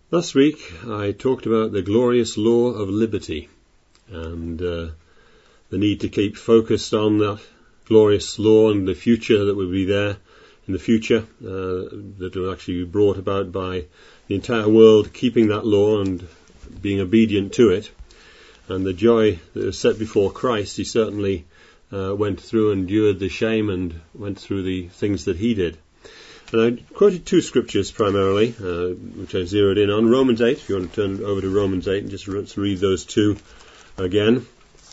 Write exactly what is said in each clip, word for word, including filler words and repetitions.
Last week I talked about the glorious law of liberty and uh, the need to keep focused on that glorious law and the future that will be there in the future uh, that will actually be brought about by the entire world keeping that law and being obedient to it. And the joy that was set before Christ, he certainly uh, went through and endured the shame and went through the things that he did. And I quoted two scriptures primarily, uh, which I zeroed in on. Romans eight, if you want to turn over to Romans eight and just let's read those two again.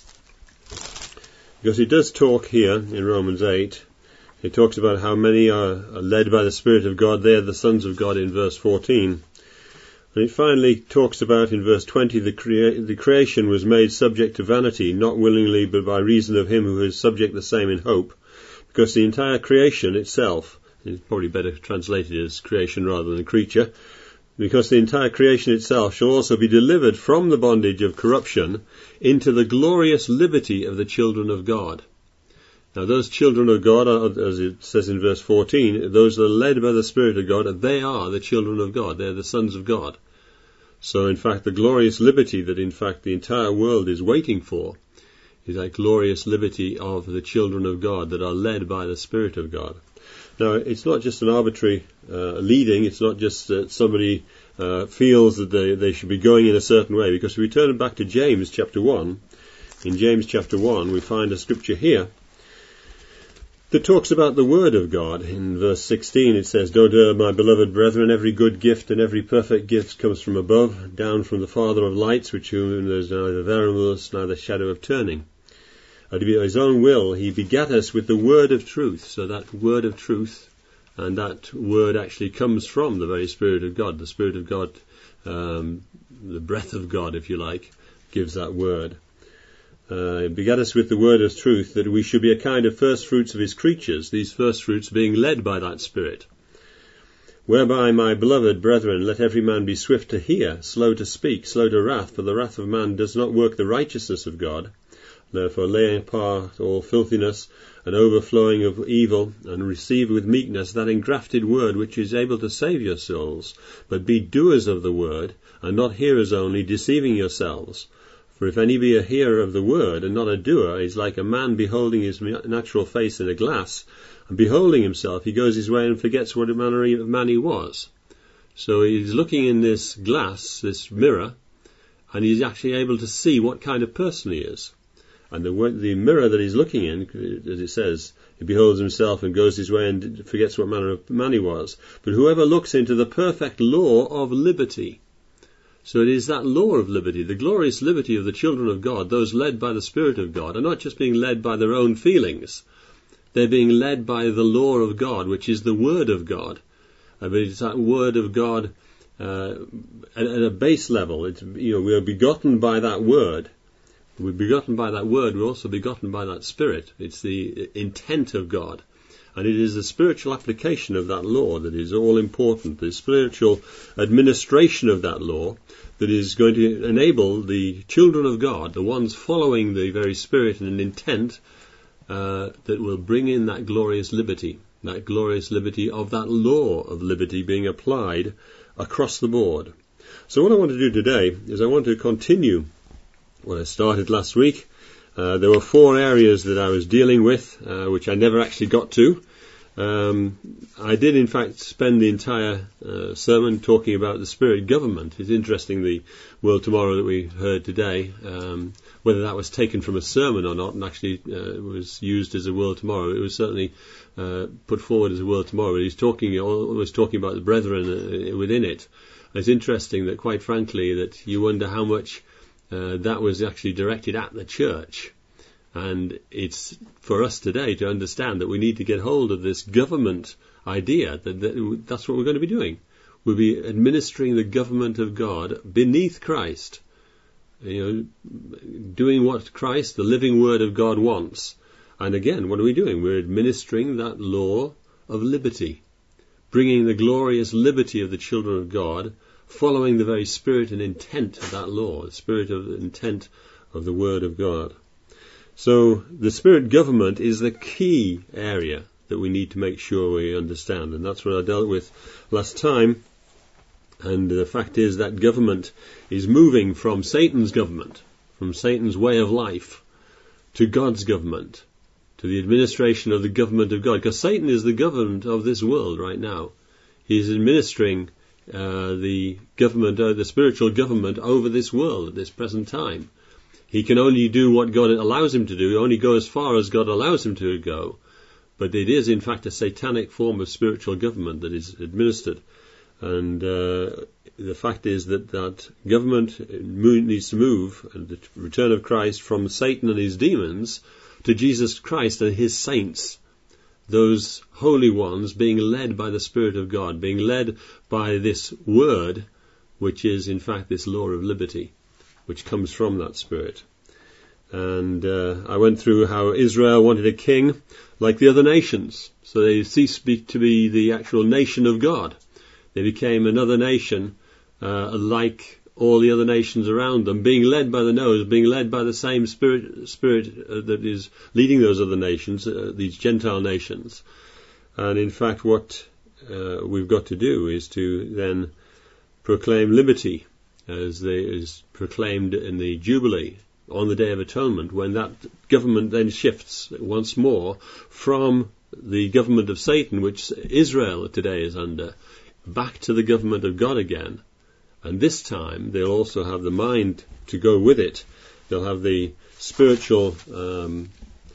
Because it does talk here in Romans eight, it talks about how many are, are led by the Spirit of God. They are the sons of God in verse fourteen. And it finally talks about in verse twenty, the, crea- the creation was made subject to vanity, not willingly but by reason of him who is subject the same in hope. Because the entire creation itself, it's probably better translated as creation rather than creature, because the entire creation itself shall also be delivered from the bondage of corruption into the glorious liberty of the children of God. Now those children of God, are, as it says in verse fourteen, those that are led by the Spirit of God, they are the children of God. They're the sons of God. So in fact the glorious liberty that in fact the entire world is waiting for is that glorious liberty of the children of God that are led by the Spirit of God. Now, it's not just an arbitrary uh, leading, it's not just that somebody uh, feels that they, they should be going in a certain way, because if we turn back to James chapter one, in James chapter one we find a scripture here that talks about the Word of God. In verse sixteen it says, "Don't err, my beloved brethren, every good gift and every perfect gift comes from above, down from the Father of lights, which whom there is neither variableness, neither shadow of turning. And by his own will he begat us with the word of truth." So that word of truth, and that word actually comes from the very Spirit of God. The Spirit of God, um, the breath of God, if you like, gives that word. Uh, he begat us with the word of truth, that we should be a kind of first fruits of his creatures, these first fruits being led by that Spirit. "Whereby, my beloved brethren, let every man be swift to hear, slow to speak, slow to wrath, for the wrath of man does not work the righteousness of God. Therefore lay apart all filthiness and overflowing of evil, and receive with meekness that engrafted word which is able to save your souls. But be doers of the word, and not hearers only, deceiving yourselves. For if any be a hearer of the word, and not a doer, he is like a man beholding his natural face in a glass, and beholding himself, he goes his way and forgets what manner of man he was." So he's looking in this glass, this mirror, and he's actually able to see what kind of person he is. And the, the mirror that he's looking in, as it says, he beholds himself and goes his way and forgets what manner of man he was. But whoever looks into the perfect law of liberty. So it is that law of liberty, the glorious liberty of the children of God, those led by the Spirit of God, are not just being led by their own feelings. They're being led by the law of God, which is the Word of God. Uh, but it's that Word of God uh, at, at a base level. It's, you know, we are begotten by that Word. We're begotten by that word, we're also begotten by that Spirit. It's the intent of God. And it is the spiritual application of that law that is all important, the spiritual administration of that law that is going to enable the children of God, the ones following the very Spirit and intent, uh, that will bring in that glorious liberty, that glorious liberty of that law of liberty being applied across the board. So what I want to do today is I want to continue what I started last week. Uh, there were four areas that I was dealing with, uh, which I never actually got to. Um, I did, in fact, spend the entire uh, sermon talking about the Spirit government. It's interesting, the World Tomorrow that we heard today, um, whether that was taken from a sermon or not and actually uh, was used as a World Tomorrow. It was certainly uh, put forward as a World Tomorrow. He's talking, always talking about the brethren uh, within it. It's interesting that, quite frankly, that you wonder how much Uh, that was actually directed at the church. And it's for us today to understand that we need to get hold of this government idea, that, that that's what we're going to be doing. We'll be administering the government of God beneath Christ, you know, doing what Christ, the living Word of God, wants. And again, what are we doing? We're administering that law of liberty, bringing the glorious liberty of the children of God, following the very spirit and intent of that law, the spirit of the intent of the Word of God. So the Spirit government is the key area that we need to make sure we understand, and that's what I dealt with last time. And the fact is that government is moving from Satan's government, from Satan's way of life, to God's government, to the administration of the government of God. Because Satan is the government of this world right now. He's administering uh, the government, uh, the spiritual government over this world at this present time. He can only do what God allows him to do, only go as far as God allows him to go. But it is, in fact, a satanic form of spiritual government that is administered. And uh, the fact is that that government needs to move, and the return of Christ, from Satan and his demons to Jesus Christ and his saints, those holy ones being led by the Spirit of God, being led by this word, which is, in fact, this law of liberty, which comes from that Spirit. And uh, I went through how Israel wanted a king like the other nations, so they ceased be, to be the actual nation of God. They became another nation, uh, like all the other nations around them, being led by the nose, being led by the same spirit, spirit uh, that is leading those other nations, uh, these Gentile nations. And in fact, what uh, we've got to do is to then proclaim liberty, as they, is proclaimed in the Jubilee on the Day of Atonement, when that government then shifts once more from the government of Satan, which Israel today is under, back to the government of God again. And this time they'll also have the mind to go with it. They'll have the spiritual, um,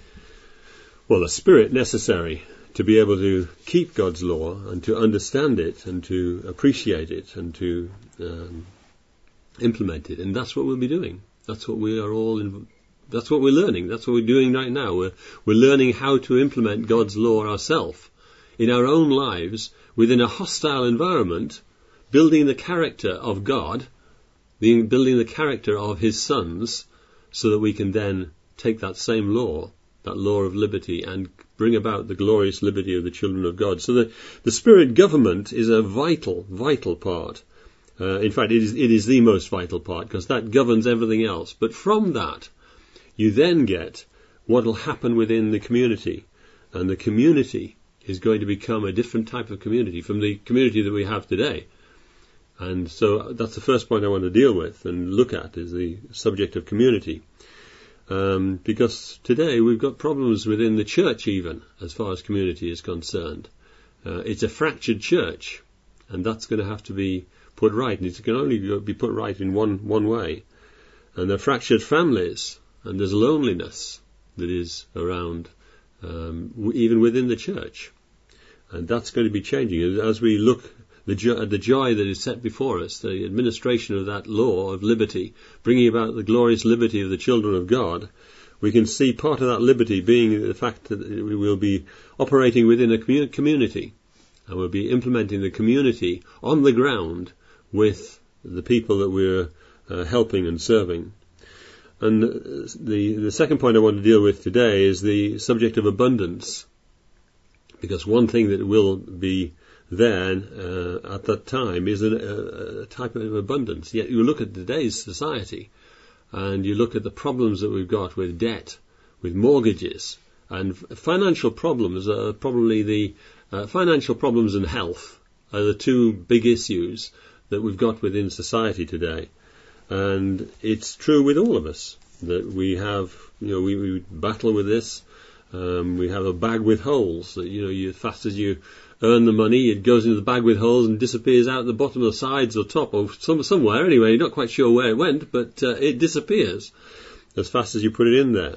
well, the spirit necessary to be able to keep God's law and to understand it and to appreciate it and to um, implement it. And that's what we'll be doing. That's what we are all in, that's what we're learning. That's what we're doing right now. We're, we're learning how to implement God's law ourselves in our own lives within a hostile environment, building the character of God, being, building the character of his sons, so that we can then take that same law, that law of liberty, and bring about the glorious liberty of the children of God. So the, the spirit government is a vital, vital part. Uh, in fact, it is, it is the most vital part, because that governs everything else. But from that, you then get what will happen within the community. And the community is going to become a different type of community from the community that we have today. And so that's the first point I want to deal with and look at, is the subject of community. Um, because today we've got problems within the church even, as far as community is concerned. Uh, it's a fractured church, and that's going to have to be put right, and it can only be put right in one, one way. And there are fractured families, and there's loneliness that is around, um, even within the church. And that's going to be changing. As we look the jo- the joy that is set before us, the administration of that law of liberty, bringing about the glorious liberty of the children of God, we can see part of that liberty being the fact that we will be operating within a commu- community, and we'll be implementing the community on the ground with the people that we're uh, helping and serving. And the the second point I want to deal with today is the subject of abundance, because one thing that will be there uh, at that time is a, a type of abundance. Yet you look at today's society, and you look at the problems that we've got with debt, with mortgages, and financial problems are probably the uh, financial problems and health are the two big issues that we've got within society today. And it's true with all of us that we have, you know, we, we battle with this. Um, we have a bag with holes that, you know, you, as fast as you earn the money, it goes into the bag with holes and disappears out the bottom or sides or top or some, somewhere. Anyway, you're not quite sure where it went, but uh, it disappears as fast as you put it in there.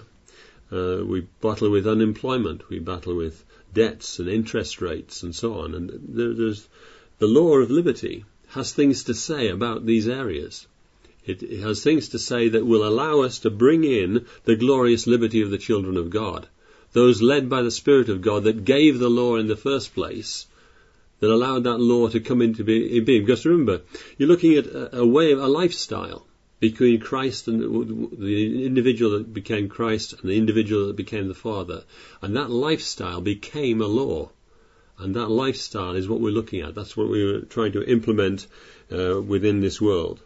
Uh, we battle with unemployment. We battle with debts and interest rates and so on. And there, there's the law of liberty has things to say about these areas. It, it has things to say that will allow us to bring in the glorious liberty of the children of God, those led by the Spirit of God that gave the law in the first place, that allowed that law to come into being. Because remember, you're looking at a, a way of a lifestyle between Christ and the, the individual that became Christ and the individual that became the Father. And that lifestyle became a law. And that lifestyle is what we're looking at. That's what we're trying to implement uh, within this world.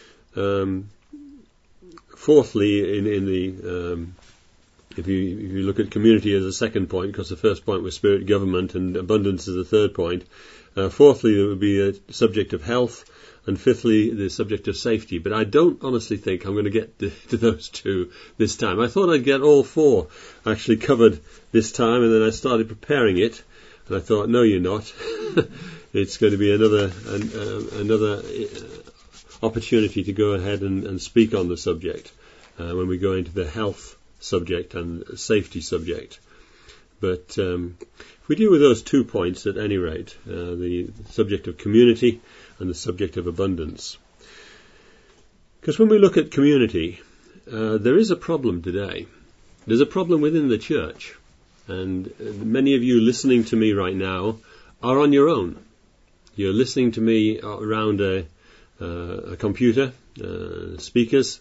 Um, fourthly, in, in the um, if you if you look at community as a second point, because the first point was spirit government and abundance is the third point. Uh, fourthly, there would be a subject of health, and fifthly, the subject of safety. But I don't honestly think I'm going to get to, to those two this time. I thought I'd get all four actually covered this time, and then I started preparing it, and I thought, no, you're not. It's going to be another an, uh, another uh, opportunity to go ahead and, and speak on the subject uh, when we go into the health subject and safety subject. But um, if we deal with those two points at any rate, uh, the subject of community and the subject of abundance. Because when we look at community, uh, there is a problem today. There's a problem within the church. And uh, many of you listening to me right now are on your own. You're listening to me around a, uh, a computer, uh, speakers,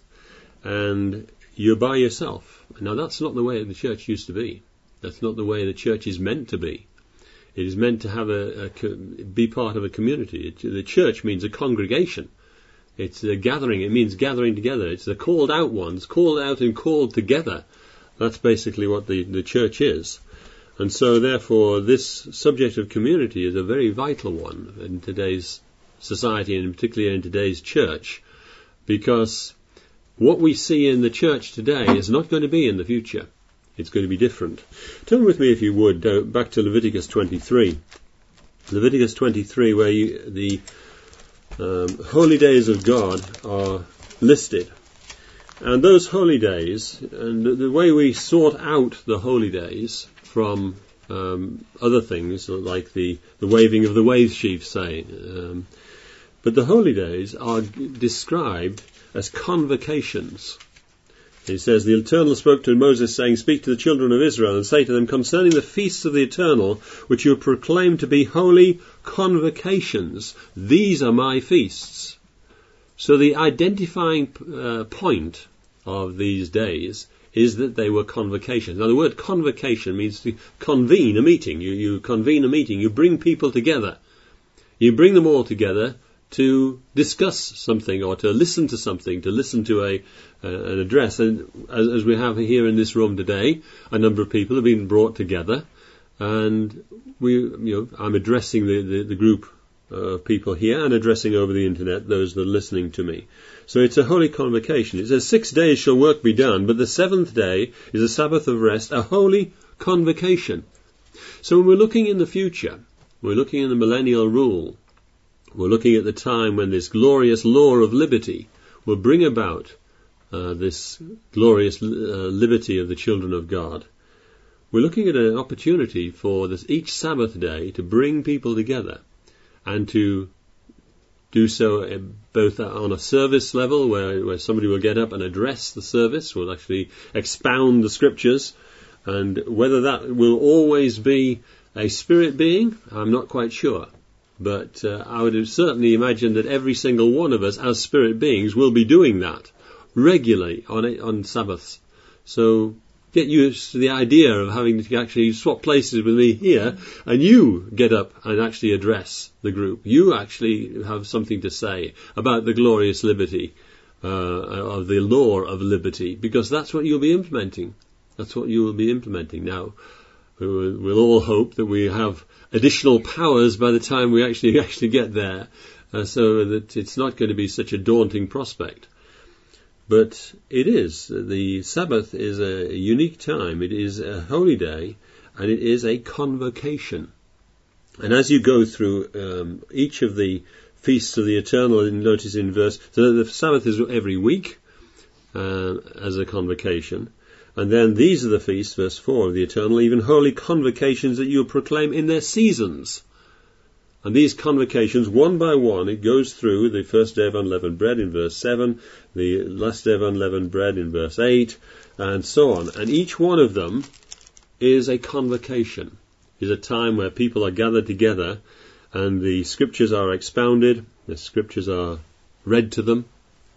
and you're by yourself. Now that's not the way the church used to be. That's not the way the church is meant to be. It is meant to have a, a be part of a community. It, the church means a congregation. It's a gathering. It means gathering together. It's the called out ones, called out and called together. That's basically what the, the church is. And so, therefore, this subject of community is a very vital one in today's society, and particularly in today's church, because what we see in the church today is not going to be in the future. It's going to be different. Turn with me, if you would, uh, back to Leviticus twenty-three. Leviticus twenty-three, where you, the um, holy days of God are listed. And those holy days, and the, the way we sort out the holy days from um, other things, like the, the waving of the wave sheaf, say, um, but the holy days are described as convocations. He says, the Eternal spoke to Moses, saying, speak to the children of Israel, and say to them, concerning the feasts of the Eternal, which you proclaim to be holy convocations, these are my feasts. So the identifying uh, point of these days is that they were convocations. Now the word convocation means to convene a meeting. You, you convene a meeting, you bring people together. You bring them all together to discuss something or to listen to something, to listen to a uh, an address. And as, as we have here in this room today, a number of people have been brought together, and we, you know, I'm addressing the, the, the group of people here and addressing over the internet those that are listening to me. So it's a holy convocation. It says, six days shall work be done, but the seventh day is a Sabbath of rest, a holy convocation. So when we're looking in the future, we're looking in the millennial rule, we're looking at the time when this glorious law of liberty will bring about uh, this glorious uh, liberty of the children of God. We're looking at an opportunity for this each Sabbath day to bring people together and to do so both on a service level where, where somebody will get up and address the service, will actually expound the scriptures, and whether that will always be a spirit being, I'm not quite sure. But uh, I would certainly imagine that every single one of us as spirit beings will be doing that regularly on a, on Sabbaths. So get used to the idea of having to actually swap places with me here, and you get up and actually address the group. You actually have something to say about the glorious liberty uh, of the law of liberty, because that's what you'll be implementing. That's what you will be implementing. Now, we'll all hope that we have additional powers by the time we actually actually get there, uh, so that it's not going to be such a daunting prospect. But it is. The Sabbath is a unique time. It is a holy day, and it is a convocation. And as you go through um, each of the feasts of the Eternal, notice in verse, so the Sabbath is every week uh, as a convocation. And then these are the feasts, verse four, of the Eternal, even holy convocations that you proclaim in their seasons. And these convocations, one by one, it goes through the first day of unleavened bread in verse seven, the last day of unleavened bread in verse eight, and so on. And each one of them is a convocation, is a time where people are gathered together and the scriptures are expounded, the scriptures are read to them,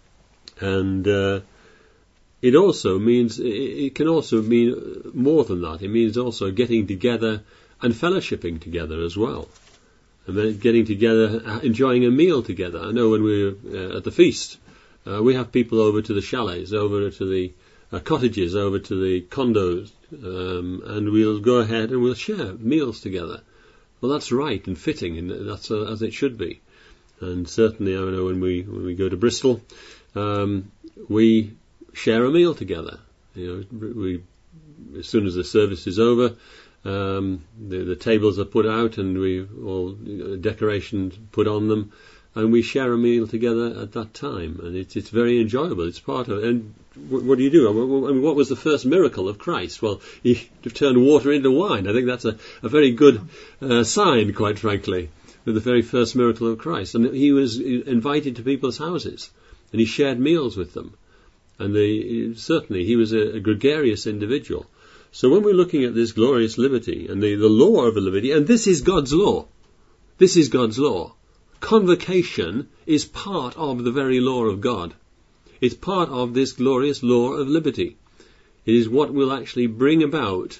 and uh, it also means, it can also mean more than that. It means also getting together and fellowshipping together as well. And then getting together, enjoying a meal together. I know when we're uh, at the feast, uh, we have people over to the chalets, over to the uh, cottages, over to the condos, um, and we'll go ahead and we'll share meals together. Well, that's right and fitting, and that's uh, as it should be. And certainly I know when we when we go to Bristol, um, we share a meal together. You know, we as soon as the service is over, um, the, the tables are put out and we all you know, decorations put on them, and we share a meal together at that time, and it's it's very enjoyable. It's part of. And what, what do you do? I mean, what was the first miracle of Christ? Well, he turned water into wine. I think that's a, a very good uh, sign, quite frankly, of the very first miracle of Christ. And he was invited to people's houses, and he shared meals with them. And they, certainly he was a, a gregarious individual. So when we're looking at this glorious liberty and the, the law of a liberty, and this is God's law, this is God's law. Convocation is part of the very law of God. It's part of this glorious law of liberty. It is what will actually bring about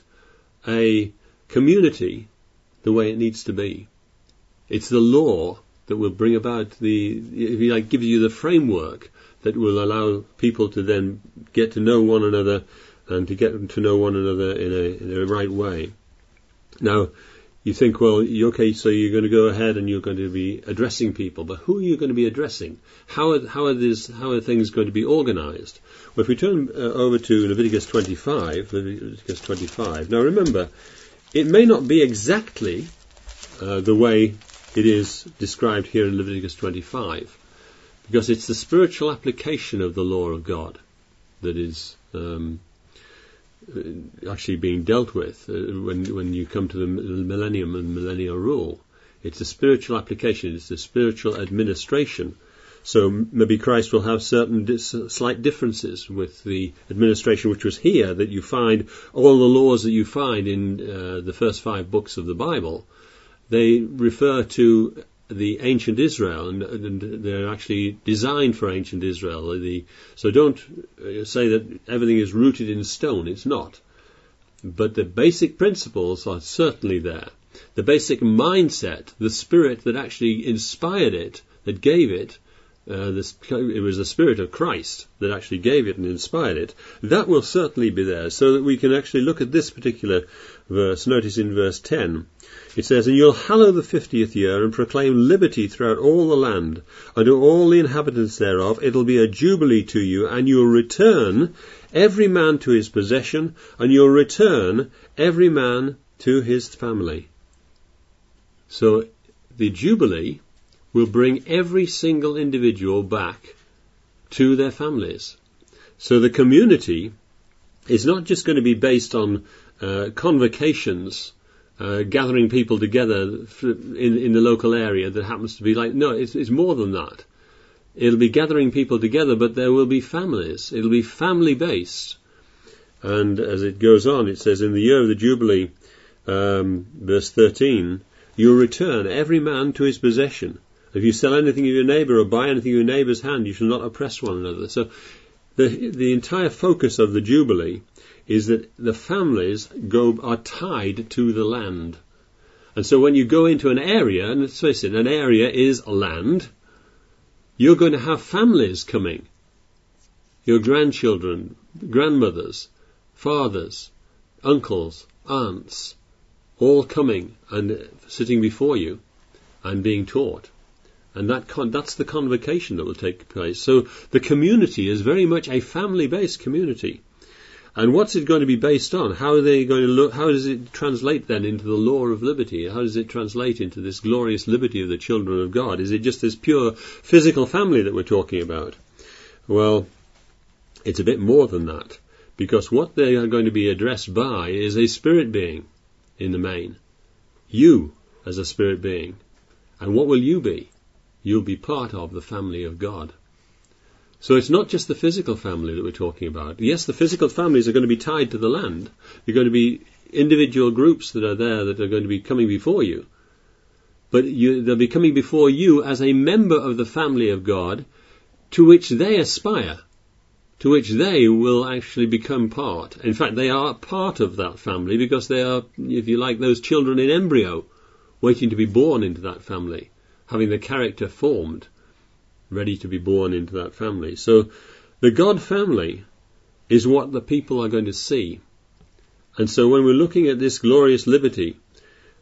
a community the way it needs to be. It's the law that will bring about the, if you like, gives you the framework that will allow people to then get to know one another and to get to know one another in a, in a right way. Now, you think, well, okay, so you're going to go ahead and you're going to be addressing people, but who are you going to be addressing? How are, how are, this, how are things going to be organized? Well, if we turn uh, over to Leviticus twenty-five, Leviticus twenty-five, now remember, it may not be exactly uh, the way it is described here in Leviticus twenty-five, because it's the spiritual application of the law of God that is um, actually being dealt with uh, when when you come to the millennium and millennial rule. It's the spiritual application, it's the spiritual administration. So maybe Christ will have certain dis- slight differences with the administration which was here, that you find all the laws that you find in uh, the first five books of the Bible. They refer to the ancient Israel, and, and they're actually designed for ancient Israel. The, so don't say that everything is rooted in stone. It's not. But the basic principles are certainly there. The basic mindset, the spirit that actually inspired it, that gave it, uh, this, it was the Spirit of Christ that actually gave it and inspired it, that will certainly be there, so that we can actually look at this particular verse. Notice in verse ten, it says, "And you'll hallow the fiftieth year, and proclaim liberty throughout all the land, and to all the inhabitants thereof. It'll be a jubilee to you, and you'll return every man to his possession, and you'll return every man to his family." So the jubilee will bring every single individual back to their families. So the community is not just going to be based on uh, convocations, uh, gathering people together in, in the local area that happens to be like, no, it's, it's more than that. It'll be gathering people together, but there will be families. It'll be family-based. And as it goes on, it says, "In the year of the Jubilee," um, verse thirteen, "you'll return every man to his possession. If you sell anything of your neighbour or buy anything of your neighbour's hand, you shall not oppress one another." So the the entire focus of the Jubilee is that the families go are tied to the land. And so when you go into an area, and let's face it, an area is land, you're going to have families coming. Your grandchildren, grandmothers, fathers, uncles, aunts, all coming and sitting before you and being taught. And that con- that's the convocation that will take place. So the community is very much a family-based community. And what's it going to be based on? How are they going to look? How does it translate then into the law of liberty? How does it translate into this glorious liberty of the children of God? Is it just this pure physical family that we're talking about? Well, it's a bit more than that, because what they are going to be addressed by is a spirit being in the main. You as a spirit being. And what will you be? You'll be part of the family of God. So it's not just the physical family that we're talking about. Yes, the physical families are going to be tied to the land. They're going to be individual groups that are there that are going to be coming before you. But you, they'll be coming before you as a member of the family of God, to which they aspire, to which they will actually become part. In fact, they are part of that family, because they are, if you like, those children in embryo, waiting to be born into that family, having the character formed, ready to be born into that family. So the God family is what the people are going to see. And so when we're looking at this glorious liberty,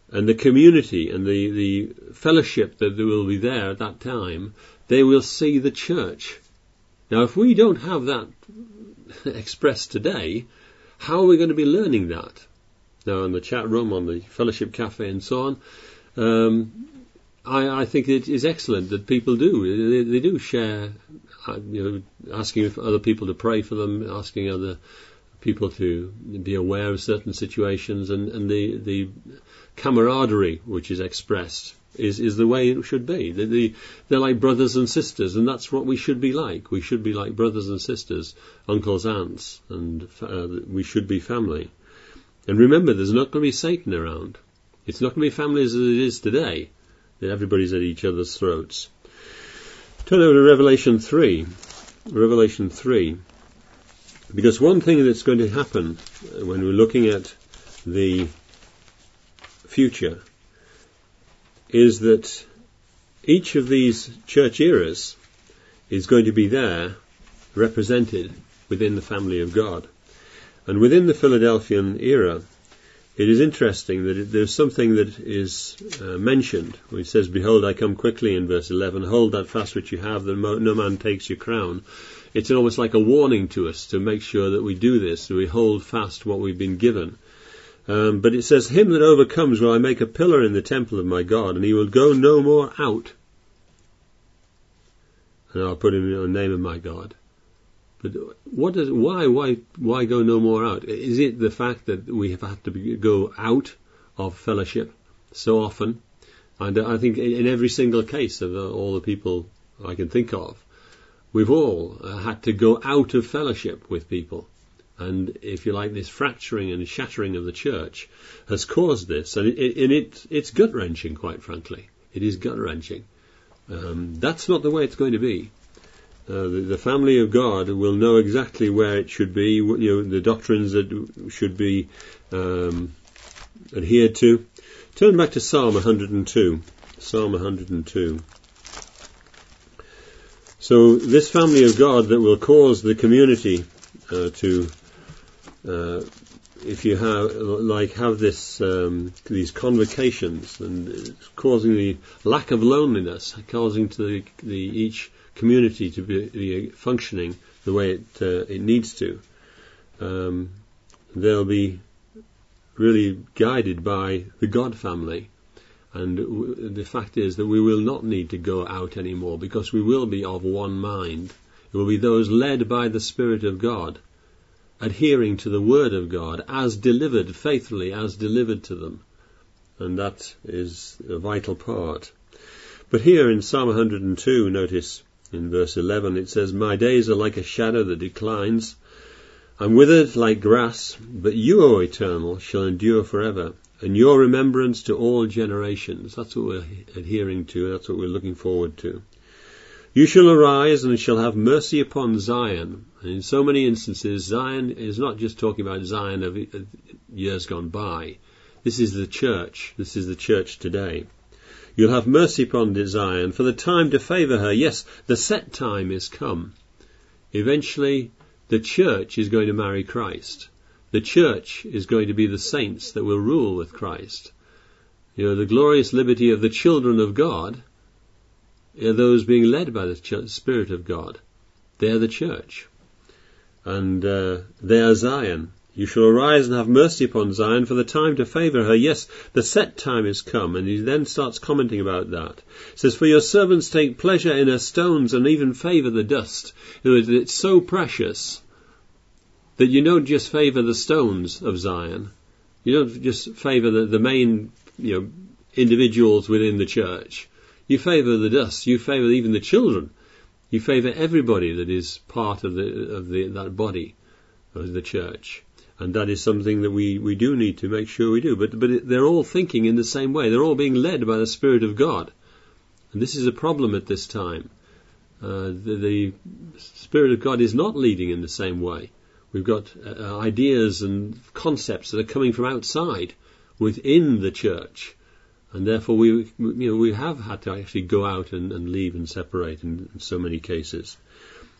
and the community and the, the fellowship that will be there at that time, they will see the church. Now, if we don't have that expressed today, how are we going to be learning that? Now, in the chat room, on the fellowship cafe and so on, um, I, I think it is excellent that people do. They, they do share, uh, you know, asking other people to pray for them, asking other people to be aware of certain situations, and, and the, the camaraderie which is expressed is, is the way it should be. The, the, they're like brothers and sisters, and that's what we should be like. We should be like brothers and sisters, uncles, aunts, and uh, we should be family. And remember, there's not going to be Satan around. It's not going to be family as it is today, that everybody's at each other's throats. Turn over to Revelation three. Revelation three. Because one thing that's going to happen when we're looking at the future is that each of these church eras is going to be there represented within the family of God. And within the Philadelphian era, it is interesting that it, there's something that is uh, mentioned. When it says, "Behold, I come quickly," in verse eleven, "Hold that fast which you have, that no man takes your crown." It's almost like a warning to us to make sure that we do this, that we hold fast what we've been given. Um, but it says, "Him that overcomes will I make a pillar in the temple of my God, and he will go no more out. And I'll put him in the name of my God." But what does, why, why, why go no more out? Is it the fact that we have had to be, go out of fellowship so often? And I think in every single case of all the people I can think of, we've all had to go out of fellowship with people. And if you like, this fracturing and shattering of the church has caused this. And, it, and it, it's gut-wrenching, quite frankly. It is gut-wrenching. Um, that's not the way it's going to be. Uh, the, the family of God will know exactly where it should be, you know, the doctrines that should be um, adhered to. Turn back to Psalm one hundred two. Psalm one hundred two. So this family of God that will cause the community uh, to, uh, if you have like have this um, these convocations, and it's causing the lack of loneliness, causing to the, the each community to be, be functioning the way it uh, it needs to. Um, they'll be really guided by the God family. And w- the fact is that we will not need to go out anymore, because we will be of one mind. It will be those led by the Spirit of God, adhering to the Word of God as delivered, faithfully as delivered to them. And that is a vital part. But here in Psalm one hundred two, notice in verse eleven, it says, "My days are like a shadow that declines. I'm withered like grass, but you, O Eternal, shall endure forever, and your remembrance to all generations." That's what we're adhering to. That's what we're looking forward to. "You shall arise and shall have mercy upon Zion." And in so many instances, Zion is not just talking about Zion of years gone by. This is the church. This is the church today. "You'll have mercy upon Zion, for the time to favour her." Yes, the set time is come. Eventually, the church is going to marry Christ. The church is going to be the saints that will rule with Christ. You know, the glorious liberty of the children of God are those being led by the Spirit of God. They're the church. And uh, they are Zion. "You shall arise and have mercy upon Zion, for the time to favour her." Yes, the set time is come. And he then starts commenting about that. He says, "For your servants take pleasure in her stones, and even favour the dust." In other words, it's so precious that you don't just favour the stones of Zion. You don't just favour the, the main, you know, individuals within the church. You favour the dust. You favour even the children. You favour everybody that is part of the of the that body of the church. And that is something that we, we do need to make sure we do. But but it, they're all thinking in the same way. They're all being led by the Spirit of God. And this is a problem at this time. Uh, the, the Spirit of God is not leading in the same way. We've got uh, ideas and concepts that are coming from outside within the church. And therefore we you know we have had to actually go out and, and leave and separate in, in so many cases.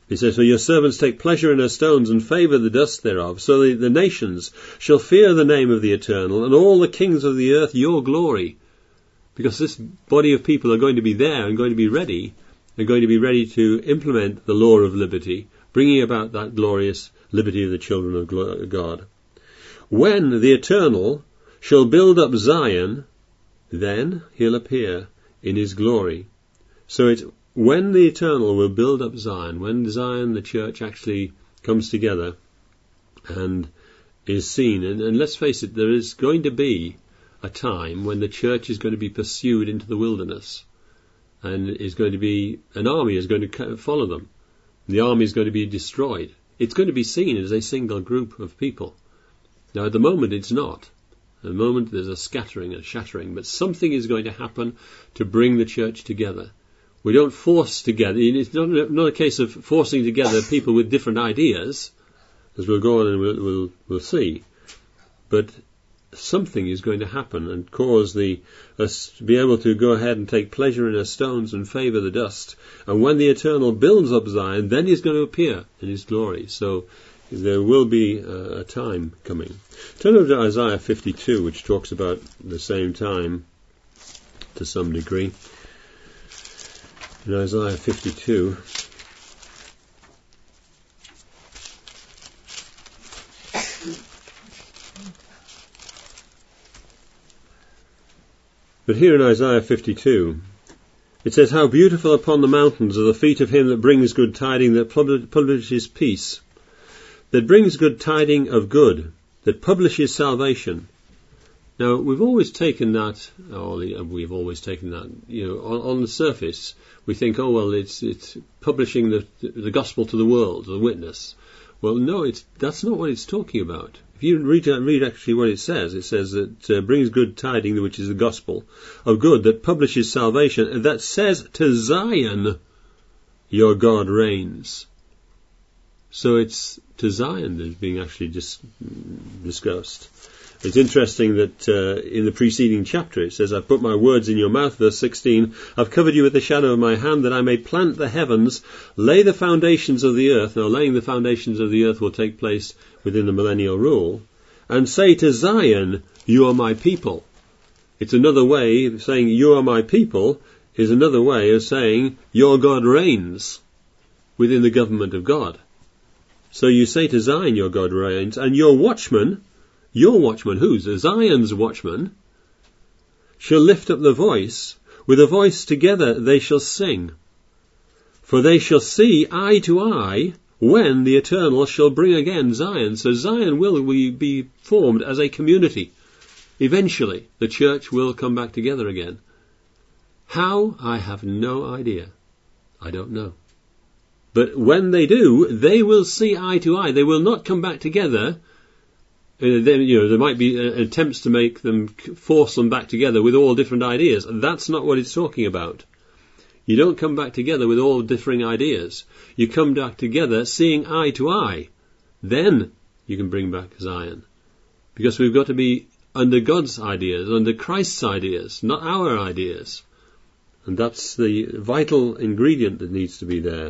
He says, for your servants take pleasure in her stones and favour the dust thereof, so the, the nations shall fear the name of the Eternal, and all the kings of the earth your glory. Because this body of people are going to be there and going to be ready, and going to be ready to implement the law of liberty, bringing about that glorious liberty of the children of God. When the Eternal shall build up Zion, then he'll appear in his glory. So it's when the Eternal will build up Zion, when Zion, the church, actually comes together and is seen, and, and let's face it, there is going to be a time when the church is going to be pursued into the wilderness, and is going to be, an army is going to follow them. The army is going to be destroyed. It's going to be seen as a single group of people. Now at the moment it's not. At the moment there's a scattering, a shattering, but something is going to happen to bring the church together. We don't force together. It's not, not a case of forcing together people with different ideas, as we'll go on and we'll, we'll, we'll see. But something is going to happen and cause the us to be able to go ahead and take pleasure in her stones and favour the dust. And when the Eternal builds up Zion, then he's going to appear in his glory. So there will be a, a time coming. Turn over to Isaiah fifty-two, which talks about the same time to some degree. In Isaiah fifty-two, but here in Isaiah fifty-two, it says, how beautiful upon the mountains are the feet of him that brings good tiding, that publishes peace, that brings good tiding of good, that publishes salvation. Now, we've always taken that, or we've always taken that, you know, on, on the surface, we think, oh, well, it's it's publishing the the gospel to the world, the witness. Well, no, it's that's not what it's talking about. If you read, read actually what it says, it says that uh, brings good tiding, which is the gospel of good, that publishes salvation, that says to Zion, your God reigns. So it's to Zion that is being actually dis- discussed. It's interesting that uh, in the preceding chapter it says, I've put my words in your mouth, verse sixteen, I've covered you with the shadow of my hand, that I may plant the heavens, lay the foundations of the earth. Now, laying the foundations of the earth will take place within the millennial rule, and say to Zion, you are my people. It's another way of saying, you are my people, is another way of saying, your God reigns within the government of God. So you say to Zion, your God reigns, and your watchman, your watchman, who's? Zion's watchman, shall lift up the voice. With a voice together they shall sing. For they shall see eye to eye when the Eternal shall bring again Zion. So Zion will be formed as a community. Eventually, the church will come back together again. How? I have no idea. I don't know. But when they do, they will see eye to eye. They will not come back together. Uh, then, you know, there might be uh, attempts to make them, force them back together with all different ideas. That's not what it's talking about. You don't come back together with all differing ideas. You come back together seeing eye to eye. Then you can bring back Zion. Because we've got to be under God's ideas, under Christ's ideas, not our ideas. And that's the vital ingredient that needs to be there.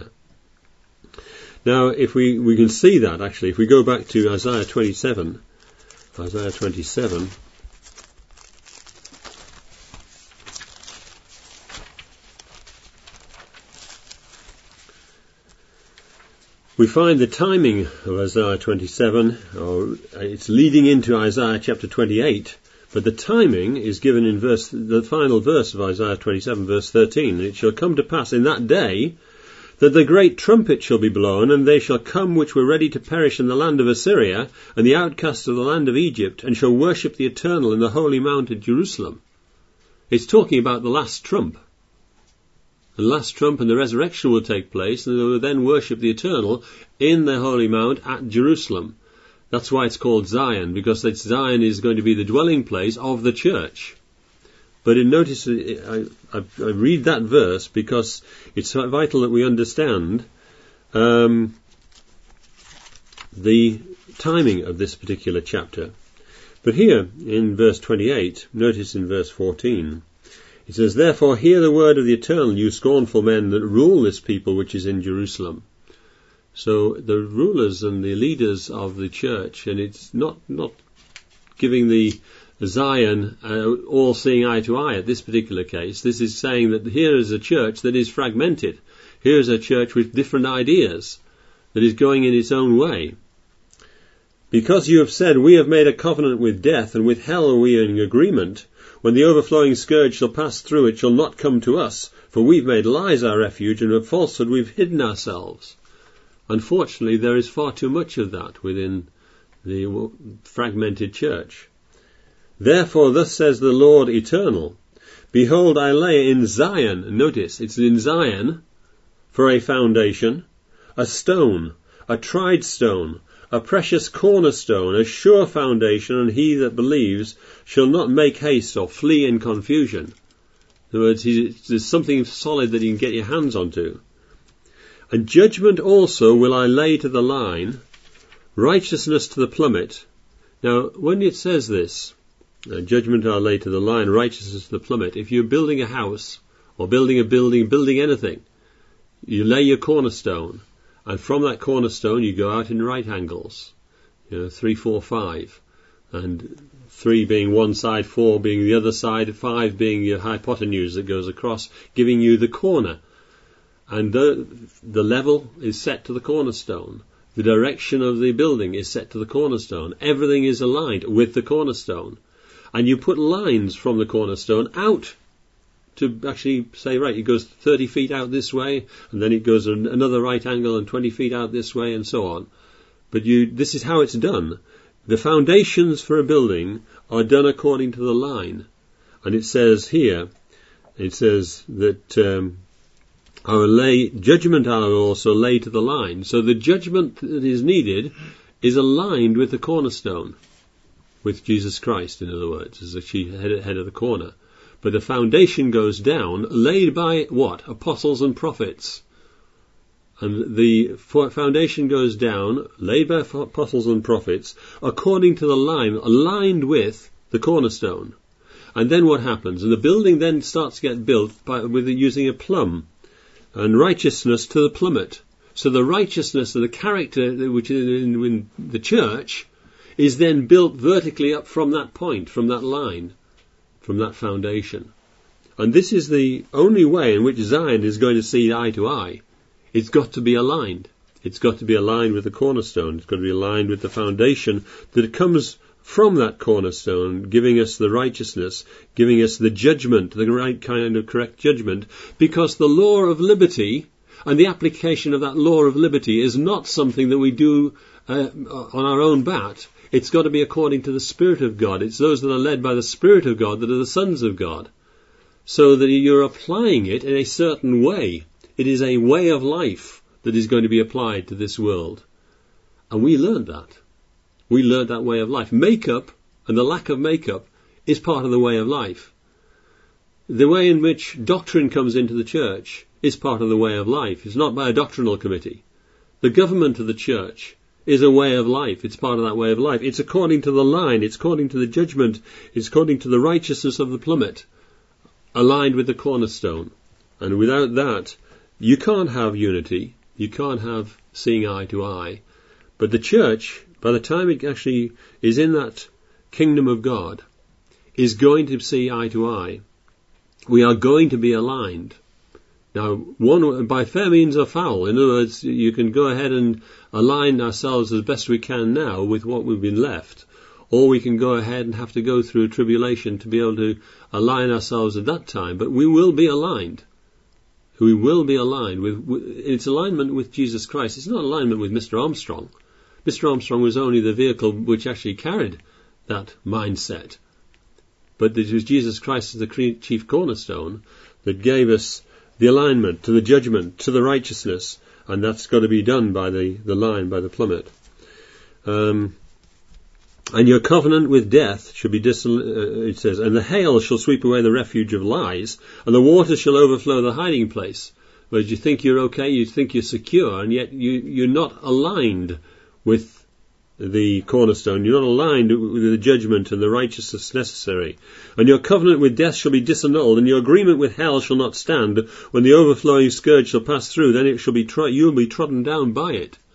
Now, if we, we can see that, actually, if we go back to Isaiah twenty-seven, Isaiah twenty-seven, we find the timing of Isaiah twenty-seven, or it's leading into Isaiah chapter twenty-eight, but the timing is given in verse, the final verse of Isaiah twenty-seven, verse thirteen. It shall come to pass in that day that the great trumpet shall be blown, and they shall come which were ready to perish in the land of Assyria, and the outcasts of the land of Egypt, and shall worship the Eternal in the holy mount at Jerusalem. It's talking about the last trump. The last trump and the resurrection will take place, and they will then worship the Eternal in the holy mount at Jerusalem. That's why it's called Zion, because that Zion is going to be the dwelling place of the church. But in notice, I, I, I read that verse because it's vital that we understand um, the timing of this particular chapter. But here in verse twenty-eight, notice in verse fourteen, it says, therefore hear the word of the Eternal, you scornful men that rule this people which is in Jerusalem. So the rulers and the leaders of the church, and it's not not giving the Zion uh, all seeing eye to eye at this particular case. This is saying that here is a church that is fragmented. Here is a church with different ideas that is going in its own way. Because you have said, we have made a covenant with death, and with hell are we in agreement. When the overflowing scourge shall pass through, it shall not come to us, for we've made lies our refuge, and of falsehood we've hidden ourselves. Unfortunately, there is far too much of that within the fragmented church. Therefore, thus says the Lord Eternal, behold, I lay in Zion, notice, it's in Zion, for a foundation, a stone, a tried stone, a precious cornerstone, a sure foundation, and he that believes shall not make haste or flee in confusion. In other words, there's something solid that you can get your hands onto. And judgment also will I lay to the line, righteousness to the plummet. Now, when it says this, uh, judgment I'll lay to the line, righteousness to the plummet, if you're building a house, or building a building, building anything, you lay your cornerstone, and from that cornerstone you go out in right angles, you know, three, four, five, and three being one side, four being the other side, five being your hypotenuse that goes across, giving you the corner. And the, the level is set to the cornerstone. The direction of the building is set to the cornerstone. Everything is aligned with the cornerstone. And you put lines from the cornerstone out to actually say, right, it goes thirty feet out this way, and then it goes an, another right angle and twenty feet out this way, and so on. But you, this is how it's done. The foundations for a building are done according to the line. And it says here, it says that um, our lay, judgment I will also lay to the line. So the judgment that is needed is aligned with the cornerstone, with Jesus Christ, in other words, as the chief head, head of the corner. But the foundation goes down, laid by what? Apostles and prophets. And the foundation goes down, laid by apostles and prophets, according to the line, aligned with the cornerstone. And then what happens? And the building then starts to get built by, with using a plumb, and righteousness to the plummet. So the righteousness of the character which is in, in the church is then built vertically up from that point, from that line, from that foundation. And this is the only way in which Zion is going to see eye to eye. It's got to be aligned. It's got to be aligned with the cornerstone. It's got to be aligned with the foundation that comes from that cornerstone, giving us the righteousness, giving us the judgment, the right kind of correct judgment, because the law of liberty and the application of that law of liberty is not something that we do uh, on our own bat. It's got to be according to the Spirit of God. It's those that are led by the Spirit of God that are the sons of God. So that you're applying it in a certain way. It is a way of life that is going to be applied to this world. And we learned that. We learned that way of life. Makeup and the lack of makeup is part of the way of life. The way in which doctrine comes into the church is part of the way of life. It's not by a doctrinal committee. The government of the church is a way of life. It's part of that way of life. It's according to the line. It's according to the judgment. It's according to the righteousness of the plummet, aligned with the cornerstone. And without that, you can't have unity. You can't have seeing eye to eye. But the church, by the time it actually is in that kingdom of God, is going to see eye to eye. We are going to be aligned. Now, one by fair means or foul. In other words, you can go ahead and align ourselves as best we can now with what we've been left. Or we can go ahead and have to go through tribulation to be able to align ourselves at that time. But we will be aligned. We will be aligned with, with its alignment with Jesus Christ. It's not alignment with Mister Armstrong. Mister Armstrong was only the vehicle which actually carried that mindset. But it was Jesus Christ as the chief cornerstone that gave us the alignment to the judgment, to the righteousness, and that's got to be done by the, the line, by the plummet. Um, and your covenant with death shall be, dis- uh, it says, and the hail shall sweep away the refuge of lies, and the waters shall overflow the hiding place. Whereas you think you're okay, you think you're secure, and yet you, you're not aligned with the cornerstone. You're not aligned with the judgment and the righteousness necessary. And your covenant with death shall be disannulled, and your agreement with hell shall not stand. When the overflowing scourge shall pass through, then it shall be tro- you'll be trodden down by it.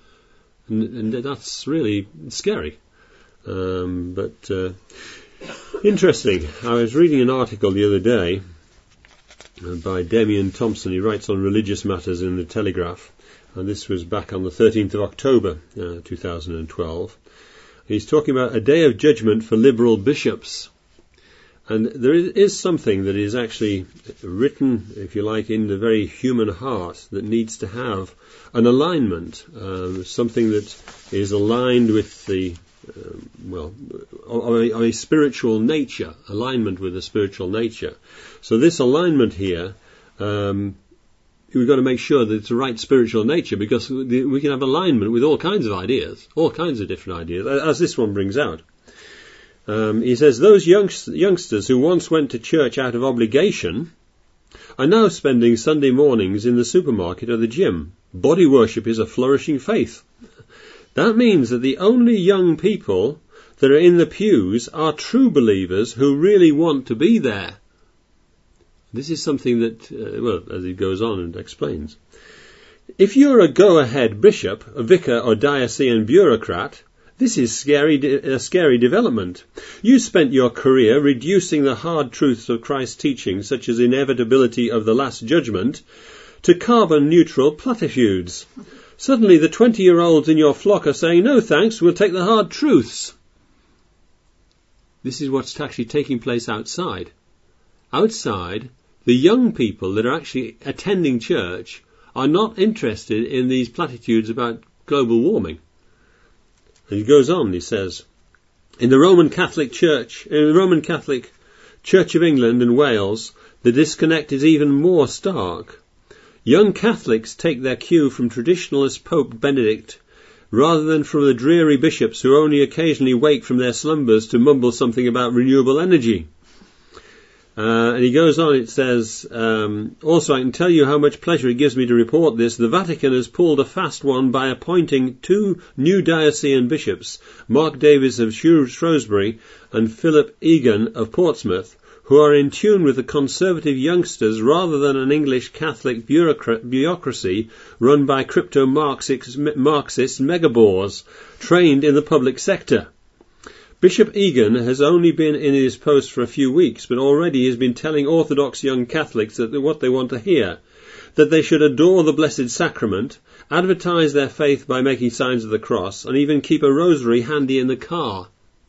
And, and that's really scary. Um, but uh, interesting. I was reading an article the other day uh, by Damian Thompson. He writes on religious matters in the Telegraph. And this was back on the thirteenth of October, uh, two thousand twelve. He's talking about a day of judgment for liberal bishops. And there is something that is actually written, if you like, in the very human heart that needs to have an alignment, um, something that is aligned with the, um, well, of a, of a spiritual nature, alignment with a spiritual nature. So this alignment here, um, we've got to make sure that it's the right spiritual nature, because we can have alignment with all kinds of ideas, all kinds of different ideas, as this one brings out. Um, he says, those youngst- youngsters who once went to church out of obligation are now spending Sunday mornings in the supermarket or the gym. Body worship is a flourishing faith. That means that the only young people that are in the pews are true believers who really want to be there. This is something that, uh, well, as he goes on and explains. If you're a go-ahead bishop, a vicar or diocesan bureaucrat, this is scary, a scary development. You spent your career reducing the hard truths of Christ's teaching, such as inevitability of the Last Judgment, to carbon-neutral platitudes. Suddenly the twenty-year-olds in your flock are saying, no thanks, we'll take the hard truths. This is what's actually taking place outside. Outside, the young people that are actually attending church are not interested in these platitudes about global warming. And he goes on, he says, in the Roman Catholic Church, in the Roman Catholic Church of England and Wales, the disconnect is even more stark. Young Catholics take their cue from traditionalist Pope Benedict, rather than from the dreary bishops who only occasionally wake from their slumbers to mumble something about renewable energy. Uh, and he goes on, it says, um, also I can tell you how much pleasure it gives me to report this. The Vatican has pulled a fast one by appointing two new diocesan bishops, Mark Davies of Shrewsbury and Philip Egan of Portsmouth, who are in tune with the conservative youngsters rather than an English Catholic bureaucracy run by crypto-Marxist Marxist megabores trained in the public sector. Bishop Egan has only been in his post for a few weeks, but already he has been telling Orthodox young Catholics that what they want to hear, that they should adore the Blessed Sacrament, advertise their faith by making signs of the cross, and even keep a rosary handy in the car.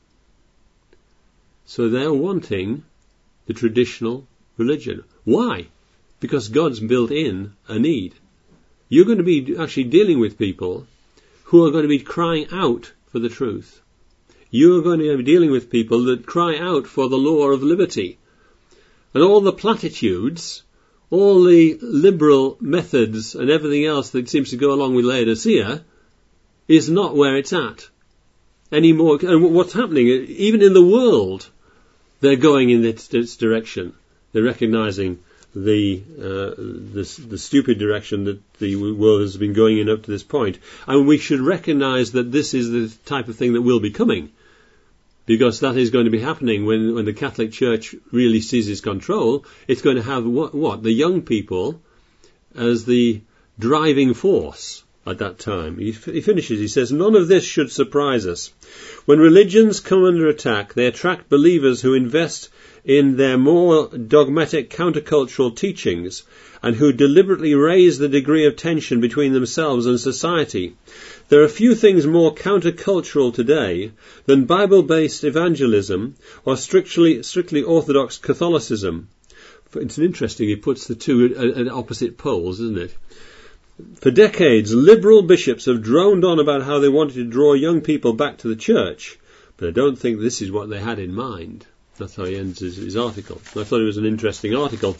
So they're wanting the traditional religion. Why? Because God's built in a need. You're going to be actually dealing with people who are going to be crying out for the truth. You are going to be dealing with people that cry out for the law of liberty. And all the platitudes, all the liberal methods and everything else that seems to go along with Laodicea is not where it's at anymore. And what's happening, even in the world, they're going in this, this direction. They're recognizing the, uh, the the stupid direction that the world has been going in up to this point. And we should recognize that this is the type of thing that will be coming. Because that is going to be happening when, when the Catholic Church really seizes control. It's going to have what, what? The young people as the driving force at that time. He, he finishes, he says, none of this should surprise us. When religions come under attack, they attract believers who invest in their more dogmatic countercultural teachings and who deliberately raise the degree of tension between themselves and society. There are few things more countercultural today than Bible-based evangelism or strictly, strictly Orthodox Catholicism. It's interesting, he puts the two at, at opposite poles, isn't it? For decades, liberal bishops have droned on about how they wanted to draw young people back to the church, but I don't think this is what they had in mind. That's how he ends his, his article. I thought it was an interesting article.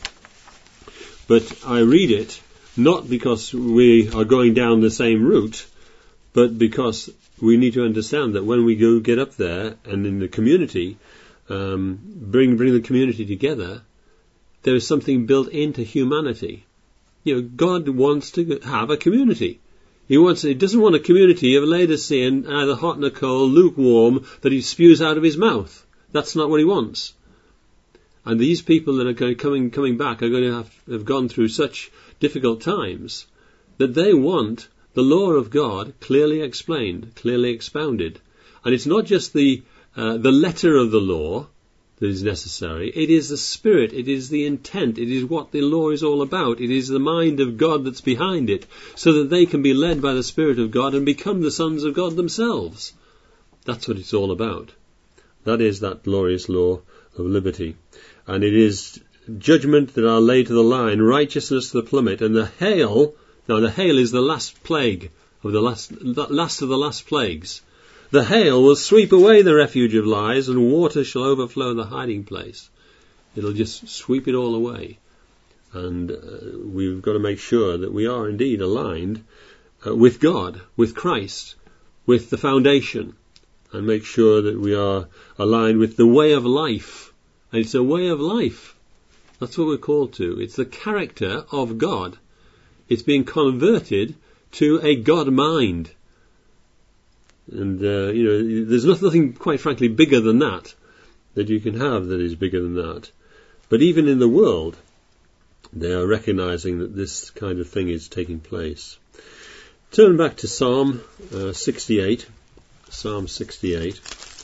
But I read it not because we are going down the same route, but because we need to understand that when we go get up there and in the community, um, bring bring the community together, there is something built into humanity. You know, God wants to have a community. He wants. He doesn't want a community of Laodicean, either hot nor cold, lukewarm, that he spews out of his mouth. That's not what he wants. And these people that are going, coming coming back are going to have, have gone through such difficult times that they want the law of God clearly explained, clearly expounded. And it's not just the uh, the letter of the law that is necessary. It is the spirit, it is the intent, it is what the law is all about. It is the mind of God that's behind it, so that they can be led by the Spirit of God and become the sons of God themselves. That's what it's all about. That is that glorious law of liberty. And it is judgment that are laid to the line, righteousness to the plummet, and the hail. Now the hail is the last plague of the last, the last of the last plagues. The hail will sweep away the refuge of lies, and water shall overflow the hiding place. It'll just sweep it all away. And uh, we've got to make sure that we are indeed aligned uh, with God, with Christ, with the foundation, and make sure that we are aligned with the way of life. And it's a way of life. That's what we're called to. It's the character of God. It's being converted to a God mind. And, uh, you know, there's nothing, quite frankly, bigger than that, that you can have that is bigger than that. But even in the world, they are recognizing that this kind of thing is taking place. Turn back to Psalm uh, sixty-eight. Psalm sixty-eight.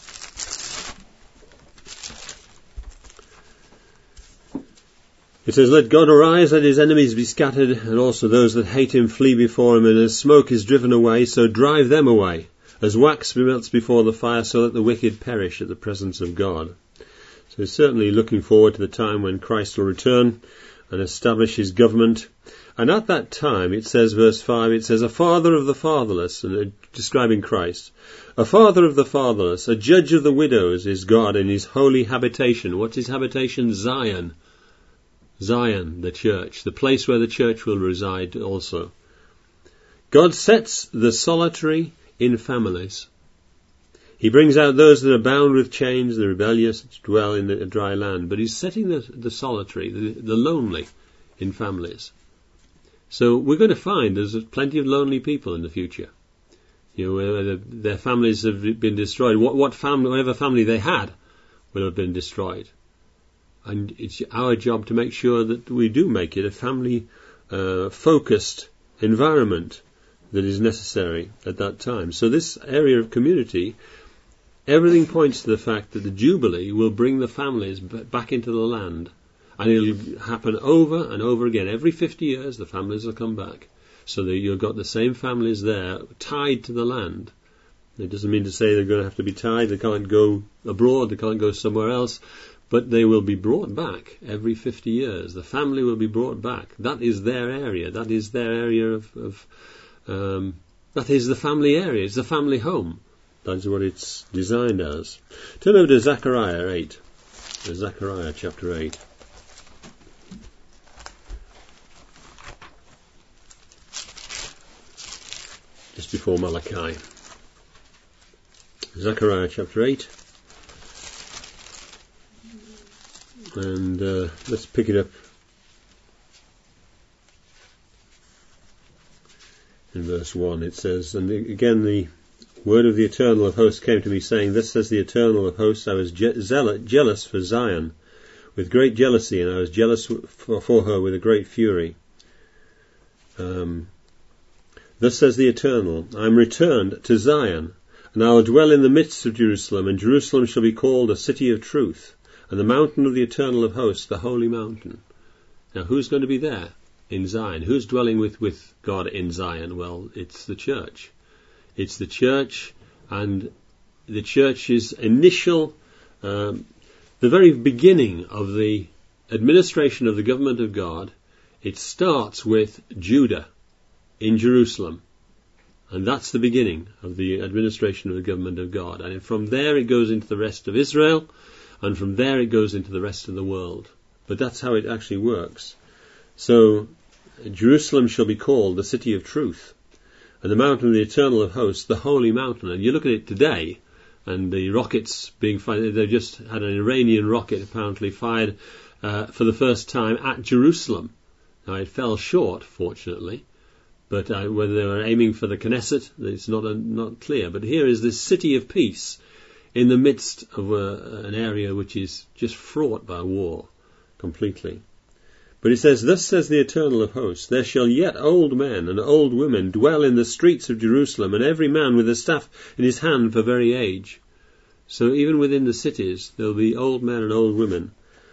It says, "Let God arise, let his enemies be scattered, and also those that hate him flee before him. And as smoke is driven away, so drive them away. As wax melts before the fire, so that the wicked perish at the presence of God." So certainly looking forward to the time when Christ will return and establish his government. And at that time, it says, verse five, it says, "A father of the fatherless," and uh, describing Christ, "a father of the fatherless, a judge of the widows is God in his holy habitation." What's his habitation? Zion. Zion, the church, the place where the church will reside also. "God sets the solitary in families. He brings out those that are bound with chains, the rebellious dwell in the dry land." But he's setting the, the solitary, the, the lonely, in families. So we're going to find there's plenty of lonely people in the future. You know, where the, their families have been destroyed. What, what family, whatever family they had, will have been destroyed. And it's our job to make sure that we do make it a family-focused uh, environment that is necessary at that time. So this area of community, everything points to the fact that the Jubilee will bring the families b- back into the land. And it'll happen over and over again. Every fifty years, the families will come back. So that you've got the same families there, tied to the land. It doesn't mean to say they're going to have to be tied. They can't go abroad. They can't go somewhere else. But they will be brought back every fifty years. The family will be brought back. That is their area. That is their area of... of Um, that is the family area. It's the family home. That's what it's designed as. Turn over to Zechariah eight. Zechariah chapter eight. Just before Malachi. Zechariah chapter eight. And uh, let's pick it up in verse one. It says, "And again the word of the Eternal of hosts came to me, saying, Thus says the Eternal of hosts, I was je- zealous, jealous for Zion with great jealousy, and I was jealous for, for her with a great fury. Um, Thus says the Eternal, I am returned to Zion, and I will dwell in the midst of Jerusalem, and Jerusalem shall be called a city of truth, and the mountain of the Eternal of hosts, the holy mountain." Now who's going to be there? In Zion. Who's dwelling with, with God in Zion? Well, it's the church. It's the church, and the church's initial, um, the very beginning of the administration of the government of God, it starts with Judah in Jerusalem. And that's the beginning of the administration of the government of God. And from there it goes into the rest of Israel, and from there it goes into the rest of the world. But that's how it actually works. So, Jerusalem shall be called the city of truth, and the mountain of the Eternal of hosts, the holy mountain. And you look at it today, and the rockets being fired, they've just had an Iranian rocket apparently fired uh, for the first time at Jerusalem. Now it fell short, fortunately, but uh, whether they were aiming for the Knesset, it's not, uh, not clear. But here is this city of peace in the midst of uh, an area which is just fraught by war completely. But it says, "Thus says the Eternal of hosts, there shall yet old men and old women dwell in the streets of Jerusalem, and every man with a staff in his hand for very age." So even within the cities, there will be old men and old women.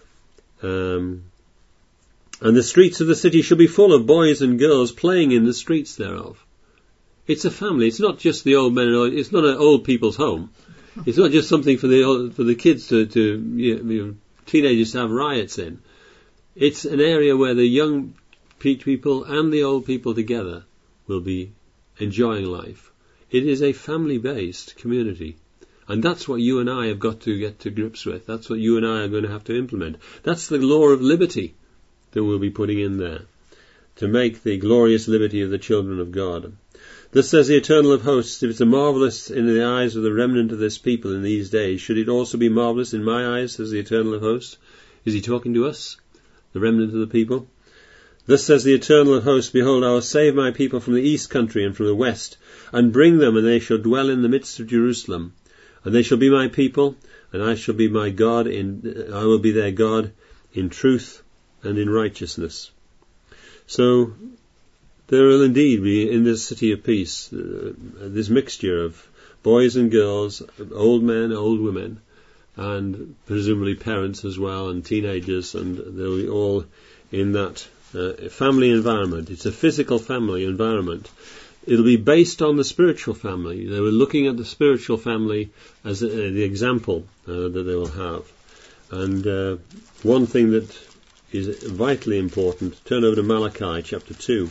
Um, and the streets of the city shall be full of boys and girls playing in the streets thereof. It's a family. It's not just the old men and old, it's not an old people's home. It's not just something for the old, for the kids to, to you know, teenagers to have riots in. It's an area where the young people and the old people together will be enjoying life. It is a family-based community. And that's what you and I have got to get to grips with. That's what you and I are going to have to implement. That's the law of liberty that we'll be putting in there, to make the glorious liberty of the children of God. Thus says the Eternal of hosts, if it's a marvellous in the eyes of the remnant of this people in these days, should it also be marvellous in my eyes, says the Eternal of hosts? Is he talking to us, the remnant of the people? Thus says the Eternal of hosts, behold, I will save my people from the east country and from the west, and bring them, and they shall dwell in the midst of Jerusalem. And they shall be my people, and I shall be my God, in, I will be their God in truth and in righteousness. So, there will indeed be in this city of peace uh, this mixture of boys and girls, old men, old women, and presumably parents as well, and teenagers, and they'll be all in that uh, family environment. It's a physical family environment. It'll be based on the spiritual family. They were looking at the spiritual family as uh, the example uh, that they will have. And uh, one thing that is vitally important, turn over to Malachi chapter two.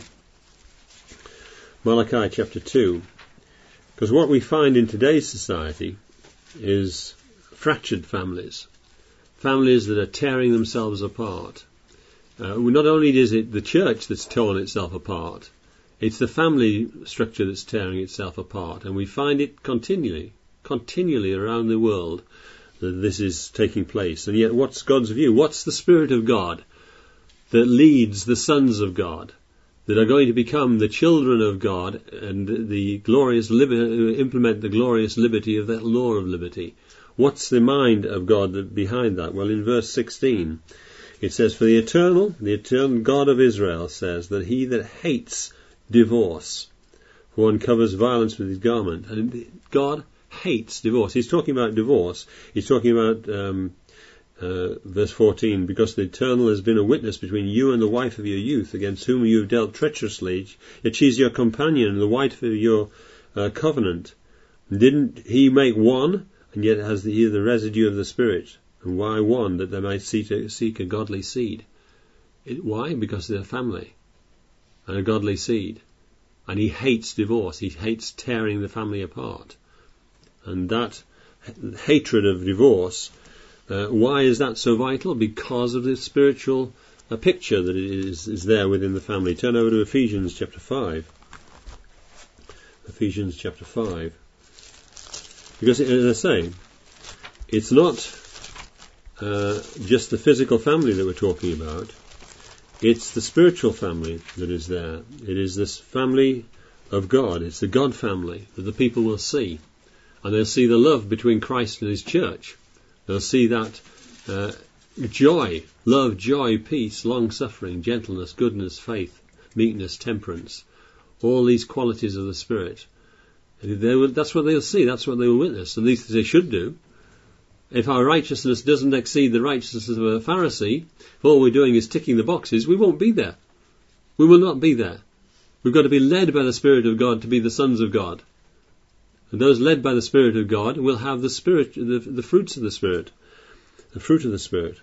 Malachi chapter two. Because what we find in today's society is fractured families. Families that are tearing themselves apart. Uh, not only is it the church that's torn itself apart, it's the family structure that's tearing itself apart. And we find it continually, continually around the world that this is taking place. And yet what's God's view? What's the Spirit of God that leads the sons of God, that are going to become the children of God and the glorious liber- implement the glorious liberty of that law of liberty? What's the mind of God behind that? Well, in verse sixteen, it says, "For the eternal, the eternal God of Israel says that he that hates divorce, for one covers violence with his garment." And God hates divorce. He's talking about divorce. He's talking about um, uh, verse fourteen, "Because the Eternal has been a witness between you and the wife of your youth, against whom you have dealt treacherously, yet she is your companion and the wife of your uh, covenant. Didn't he make one, and yet has the, the residue of the Spirit? And why one? That they might seek a, seek a godly seed." It, why? Because they're family and a godly seed. And he hates divorce. He hates tearing the family apart. And that hatred of divorce, uh, why is that so vital? Because of the spiritual uh, picture that is, is there within the family. Turn over to Ephesians chapter five. Ephesians chapter five. Because, as I say, it's not uh, just the physical family that we're talking about. It's the spiritual family that is there. It is this family of God. It's the God family that the people will see. And they'll see the love between Christ and his church. They'll see that uh, joy, love, joy, peace, long-suffering, gentleness, goodness, faith, meekness, temperance. All these qualities of the Spirit. They will, that's what they'll see. That's what they will witness. At least they should do. If our righteousness doesn't exceed the righteousness of a Pharisee, if all we're doing is ticking the boxes, we won't be there. We will not be there. We've got to be led by the Spirit of God to be the sons of God. And those led by the Spirit of God will have the Spirit, the, the fruits of the Spirit, the fruit of the Spirit.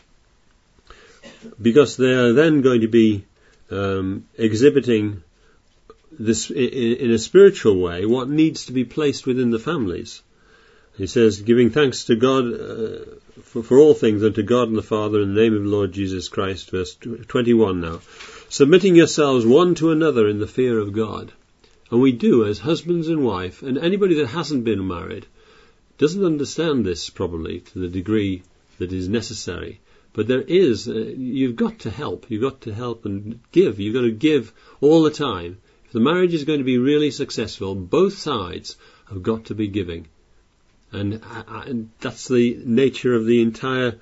Because they are then going to be um, exhibiting this in, in a spiritual way what needs to be placed within the families. He says, "Giving thanks to God uh, for, for all things unto God and the Father in the name of the Lord Jesus Christ," verse twenty-one now, "submitting yourselves one to another in the fear of God." And we do as husbands and wife, and anybody that hasn't been married doesn't understand this probably to the degree that is necessary. But there is, uh, you've got to help, you've got to help and give, you've got to give all the time. If the marriage is going to be really successful, both sides have got to be giving. And, and that's the nature of the entire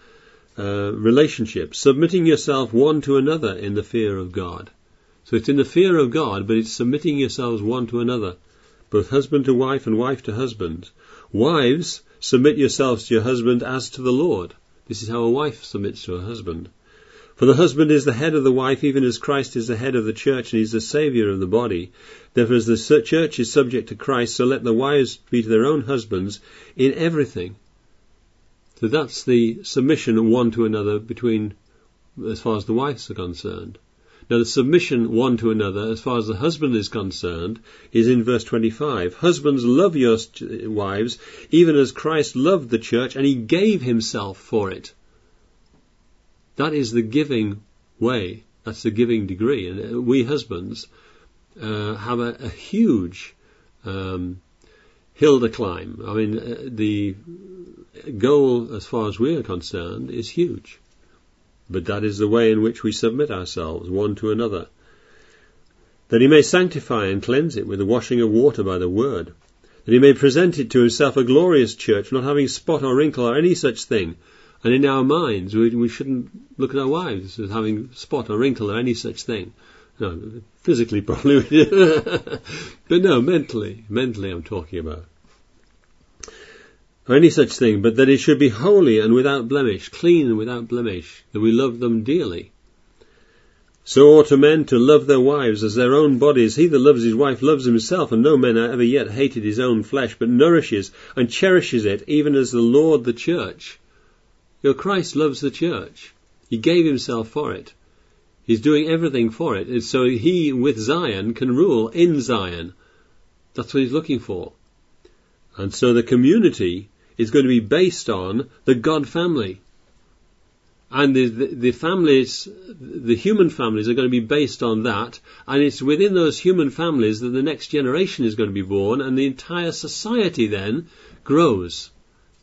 uh, relationship, submitting yourself one to another in the fear of God. So it's in the fear of God, but it's submitting yourselves one to another, both husband to wife and wife to husband. Wives, submit yourselves to your husband as to the Lord. This is how a wife submits to her husband. For the husband is the head of the wife, even as Christ is the head of the church, and he is the Saviour of the body. Therefore, as the church is subject to Christ, so let the wives be to their own husbands in everything. So that's the submission one to another between, as far as the wives are concerned. Now, the submission one to another, as far as the husband is concerned, is in verse twenty-five. Husbands, love your wives, even as Christ loved the church, and he gave himself for it. That is the giving way. That's the giving degree. And we husbands uh, have a, a huge um, hill to climb. I mean, uh, the goal, as far as we are concerned, is huge. But that is the way in which we submit ourselves one to another, that he may sanctify and cleanse it with the washing of water by the word, that he may present it to himself a glorious church, not having spot or wrinkle or any such thing. And in our minds, we, we shouldn't look at our wives as having spot or wrinkle or any such thing. No, physically probably we do. But no, mentally, mentally I'm talking about. Or any such thing, but that it should be holy and without blemish, clean and without blemish, that we love them dearly. So ought men to love their wives as their own bodies. He that loves his wife loves himself, and no man ever yet hated his own flesh, but nourishes and cherishes it, even as the Lord the church. Your Christ loves the church. He gave himself for it. He's doing everything for it. And so he, with Zion, can rule in Zion. That's what he's looking for. And so the community is going to be based on the God family. And the, the, the families, the human families are going to be based on that. And it's within those human families that the next generation is going to be born, and the entire society then grows,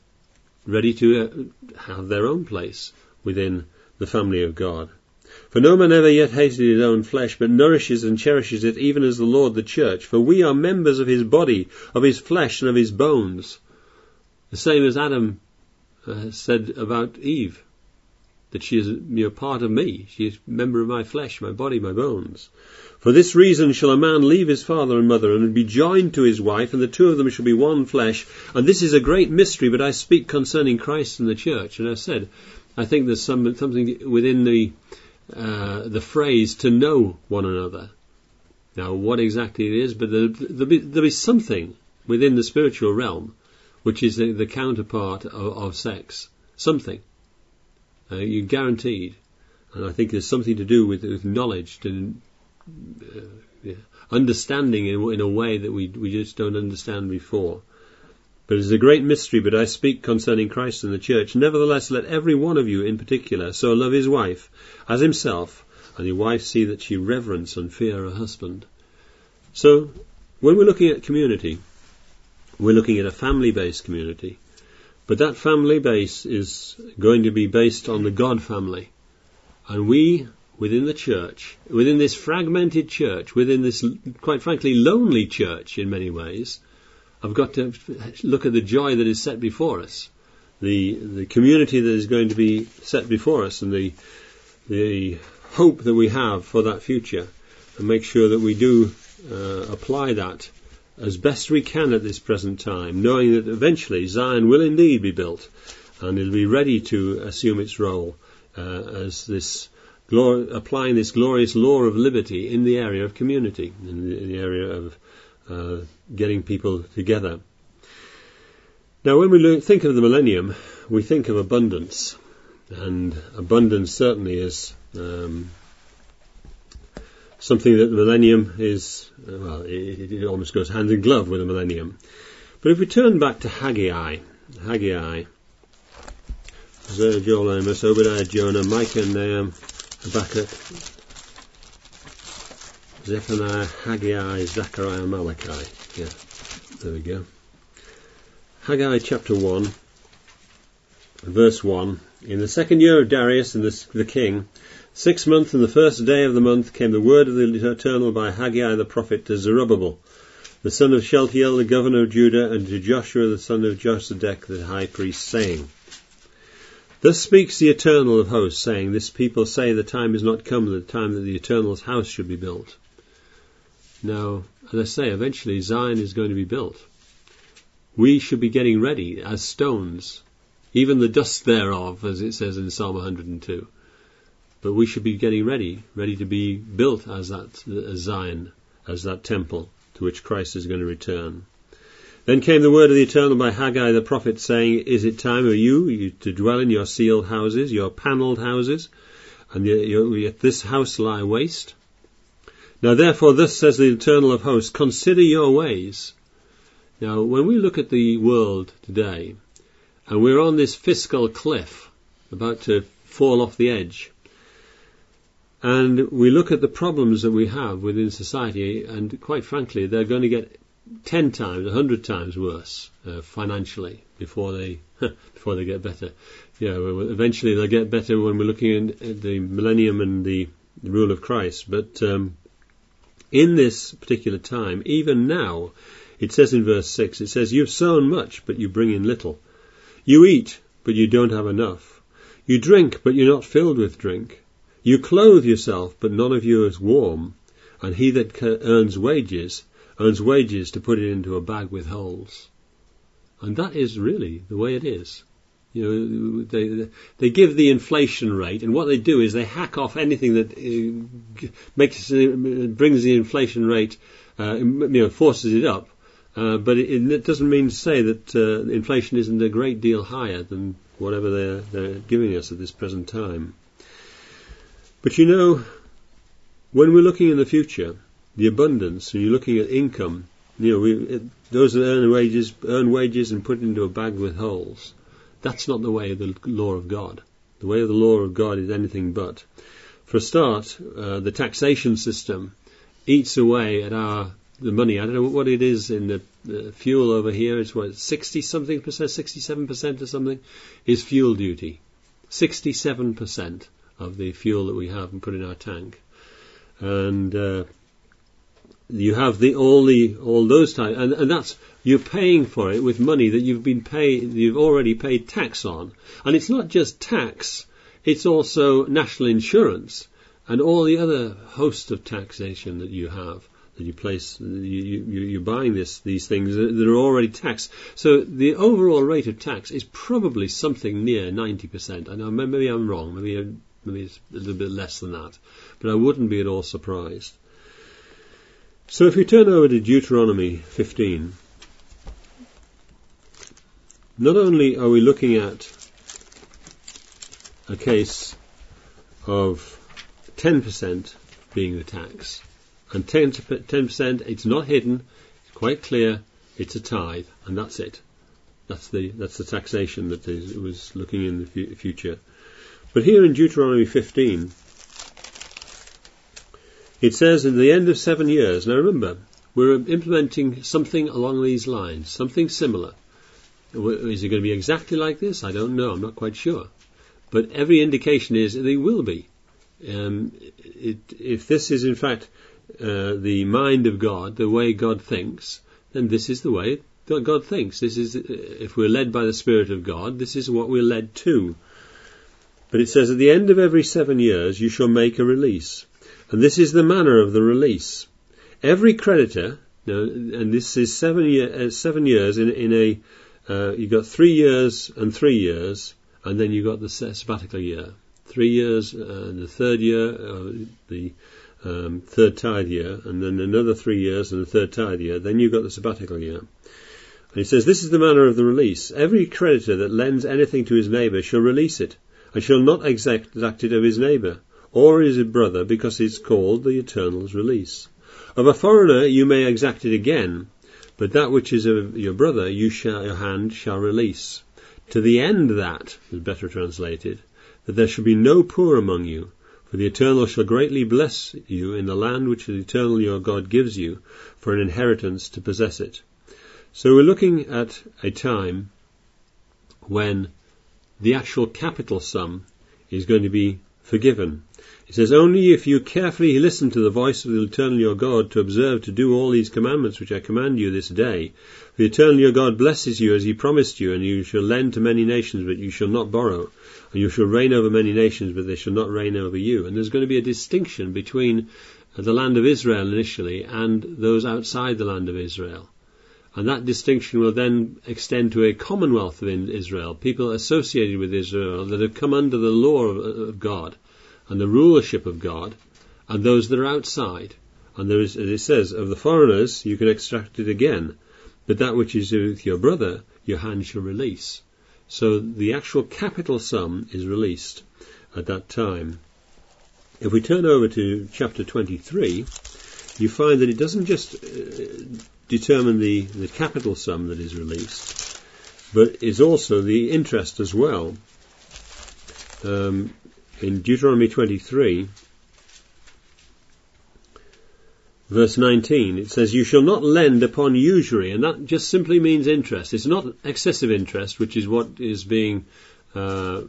ready to uh, have their own place within the family of God. For no man ever yet hated his own flesh, but nourishes and cherishes it, even as the Lord the church. For we are members of his body, of his flesh, and of his bones. The same as Adam uh, said about Eve, that she is you know, part of me. She is a member of my flesh, my body, my bones. For this reason shall a man leave his father and mother, and be joined to his wife, and the two of them shall be one flesh. And this is a great mystery, but I speak concerning Christ and the church. And I said, I think there's some, something within the uh, the phrase to know one another. Now, what exactly it is, but there, there'll, be, there'll be something within the spiritual realm, which is the, the counterpart of, of sex. Something. Uh, you're guaranteed. And I think there's something to do with, with knowledge and uh, yeah, understanding in, in a way that we we just don't understand before. But it's a great mystery, but I speak concerning Christ and the church. Nevertheless, let every one of you in particular so love his wife as himself, and your wife see that she reverence and fear her husband. So, when we're looking at community, we're looking at a family-based community. But that family base is going to be based on the God family. And we, within the church, within this fragmented church, within this, quite frankly, lonely church in many ways, I've got to look at the joy that is set before us, the the community that is going to be set before us, and the the hope that we have for that future, and make sure that we do uh, apply that as best we can at this present time, knowing that eventually Zion will indeed be built, and it'll be ready to assume its role uh, as this glor- applying this glorious law of liberty in the area of community, in the, in the area of uh, getting people together. Now, when we look, think of the millennium, we think of abundance, and abundance certainly is um, something that the millennium is, well, it, it almost goes hand in glove with the millennium. But if we turn back to Haggai, Haggai, Hosea, Joel, Amos, Obadiah, Jonah, Micah, Nahum, Habakkuk, Zephaniah, Haggai, Zechariah, Malachi. Yeah, there we go. Haggai chapter one, verse one. In the second year of Darius, and the, the king, sixth month and the first day of the month, came the word of the Eternal by Haggai the prophet to Zerubbabel, the son of Shealtiel, the governor of Judah, and to Joshua the son of Josedech, the high priest, saying. Thus speaks the Eternal of hosts, saying, this people say the time is not come, the time that the Eternal's house should be built. Now, as I say, eventually Zion is going to be built. We should be getting ready as stones, even the dust thereof, as it says in Psalm one hundred two. But we should be getting ready, ready to be built as that as Zion, as that temple to which Christ is going to return. Then came the word of the Eternal by Haggai the prophet, saying, is it time, O you, you to dwell in your sealed houses, your panelled houses, and yet this house lie waste? Now therefore thus says the Eternal of hosts, consider your ways. Now when we look at the world today, and we're on this fiscal cliff, about to fall off the edge, and we look at the problems that we have within society, and quite frankly, they're going to get ten times, a hundred times worse uh, financially before they before they get better. Yeah, well, eventually they'll get better when we're looking at the millennium and the, the rule of Christ. But um, in this particular time, even now, it says in verse six, it says, you've sown much, but you bring in little. You eat, but you don't have enough. You drink, but you're not filled with drink. You clothe yourself, but none of you is warm. And he that earns wages earns wages to put it into a bag with holes. And that is really the way it is. You know, they they give the inflation rate, and what they do is they hack off anything that uh, makes uh, brings the inflation rate, uh, you know, forces it up. Uh, but it, it doesn't mean to say that uh, inflation isn't a great deal higher than whatever they're they're giving us at this present time. But you know, when we're looking in the future, the abundance, and you're looking at income, you know, we, it, those that earn wages, earn wages and put it into a bag with holes. That's not the way of the law of God. The way of the law of God is anything but. For a start, uh, the taxation system eats away at our the money. I don't know what it is in the, the fuel over here. It's what, sixty something percent, sixty-seven percent or something, is fuel duty. Sixty-seven percent of the fuel that we have and put in our tank, and uh, you have the all the all those types, and, and that's you're paying for it with money that you've been paid, you've already paid tax on, and it's not just tax; it's also national insurance and all the other host of taxation that you have that you place. You, you, you're buying this these things that are already taxed. So the overall rate of tax is probably something near ninety percent. I know maybe I'm wrong. Maybe maybe it's a little bit less than that, but I wouldn't be at all surprised. So if we turn over to Deuteronomy fifteen, not only are we looking at a case of ten percent being the tax, and ten percent, it's not hidden, it's quite clear, it's a tithe, and that's it. That's the that's the taxation that is, was looking in the future. But here in Deuteronomy fifteen, it says in the end of seven years, now remember, we're implementing something along these lines, something similar. Is it going to be exactly like this? I don't know, I'm not quite sure. But every indication is that it will be. Um, it, if this is in fact uh, the mind of God, the way God thinks, then this is the way God thinks. This is, if we're led by the Spirit of God, this is what we're led to. But it says, at the end of every seven years you shall make a release. And this is the manner of the release. Every creditor, now, and this is seven, year, uh, seven years in, in a, uh, you've got three years and three years, and then you've got the sabbatical year. Three years, uh, the third year, uh, the um, third tithe year, and then another three years and the third tithe year. Then you've got the sabbatical year. And he says, this is the manner of the release. Every creditor that lends anything to his neighbour shall release it, and shall not exact it of his neighbour, or his brother, because it's called the Eternal's release. Of a foreigner you may exact it again, but that which is of your brother you shall, your hand shall release. To the end that, is better translated, that there shall be no poor among you, for the Eternal shall greatly bless you in the land which the Eternal your God gives you, for an inheritance to possess it. So we're looking at a time when the actual capital sum is going to be forgiven. It says, only if you carefully listen to the voice of the Eternal your God to observe to do all these commandments which I command you this day, the Eternal your God blesses you as he promised you, and you shall lend to many nations, but you shall not borrow, and you shall reign over many nations, but they shall not reign over you. And there's going to be a distinction between the land of Israel initially and those outside the land of Israel. And that distinction will then extend to a commonwealth of Israel, people associated with Israel that have come under the law of God and the rulership of God, and those that are outside. And there is, as it says, of the foreigners you can extract it again, but that which is with your brother your hand shall release. So the actual capital sum is released at that time. If we turn over to chapter twenty-three, you find that it doesn't just uh, determine the, the capital sum that is released, but is also the interest as well. Um, in Deuteronomy twenty-three, verse nineteen, it says, you shall not lend upon usury, and that just simply means interest. It's not excessive interest, which is what is being uh,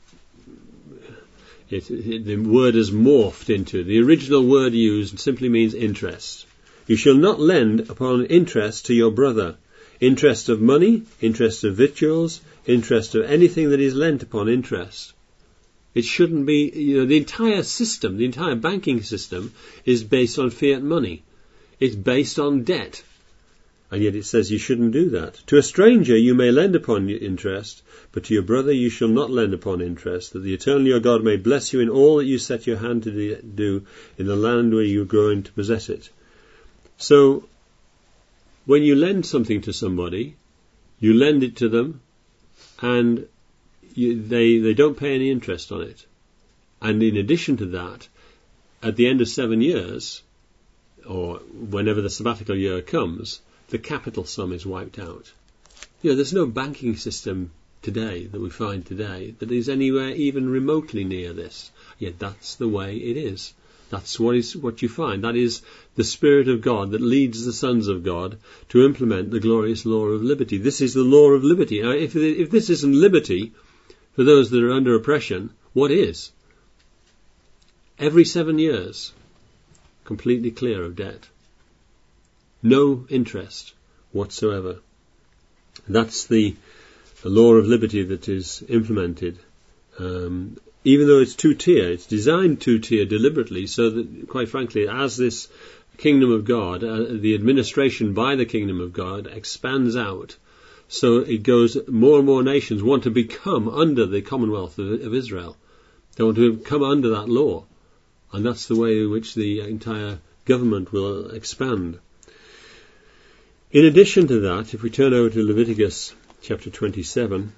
It, it, the word is morphed into. The original word used simply means interest. You shall not lend upon interest to your brother. Interest of money, interest of victuals, interest of anything that is lent upon interest. It shouldn't be, you know, the entire system, the entire banking system is based on fiat money. It's based on debt. And yet it says you shouldn't do that. To a stranger you may lend upon interest, but to your brother you shall not lend upon interest, that the Eternal your God may bless you in all that you set your hand to do in the land where you are going to possess it. So, when you lend something to somebody, you lend it to them, and you, they, they don't pay any interest on it. And in addition to that, at the end of seven years, or whenever the sabbatical year comes, the capital sum is wiped out. You know, there's no banking system today that we find today that is anywhere even remotely near this. Yet that's the way it is. That's what is what you find. That is the Spirit of God that leads the sons of God to implement the glorious law of liberty. This is the law of liberty. Now, if if this isn't liberty for those that are under oppression, what is? Every seven years, completely clear of debt. No interest whatsoever. That's the, the law of liberty that is implemented. Um, even though it's two-tier, it's designed two-tier deliberately so that, quite frankly, as this kingdom of God, uh, the administration by the kingdom of God expands out, so it goes, more and more nations want to become under the Commonwealth of, of Israel. They want to come under that law. And that's the way in which the entire government will expand. In addition to that, if we turn over to Leviticus chapter twenty-seven,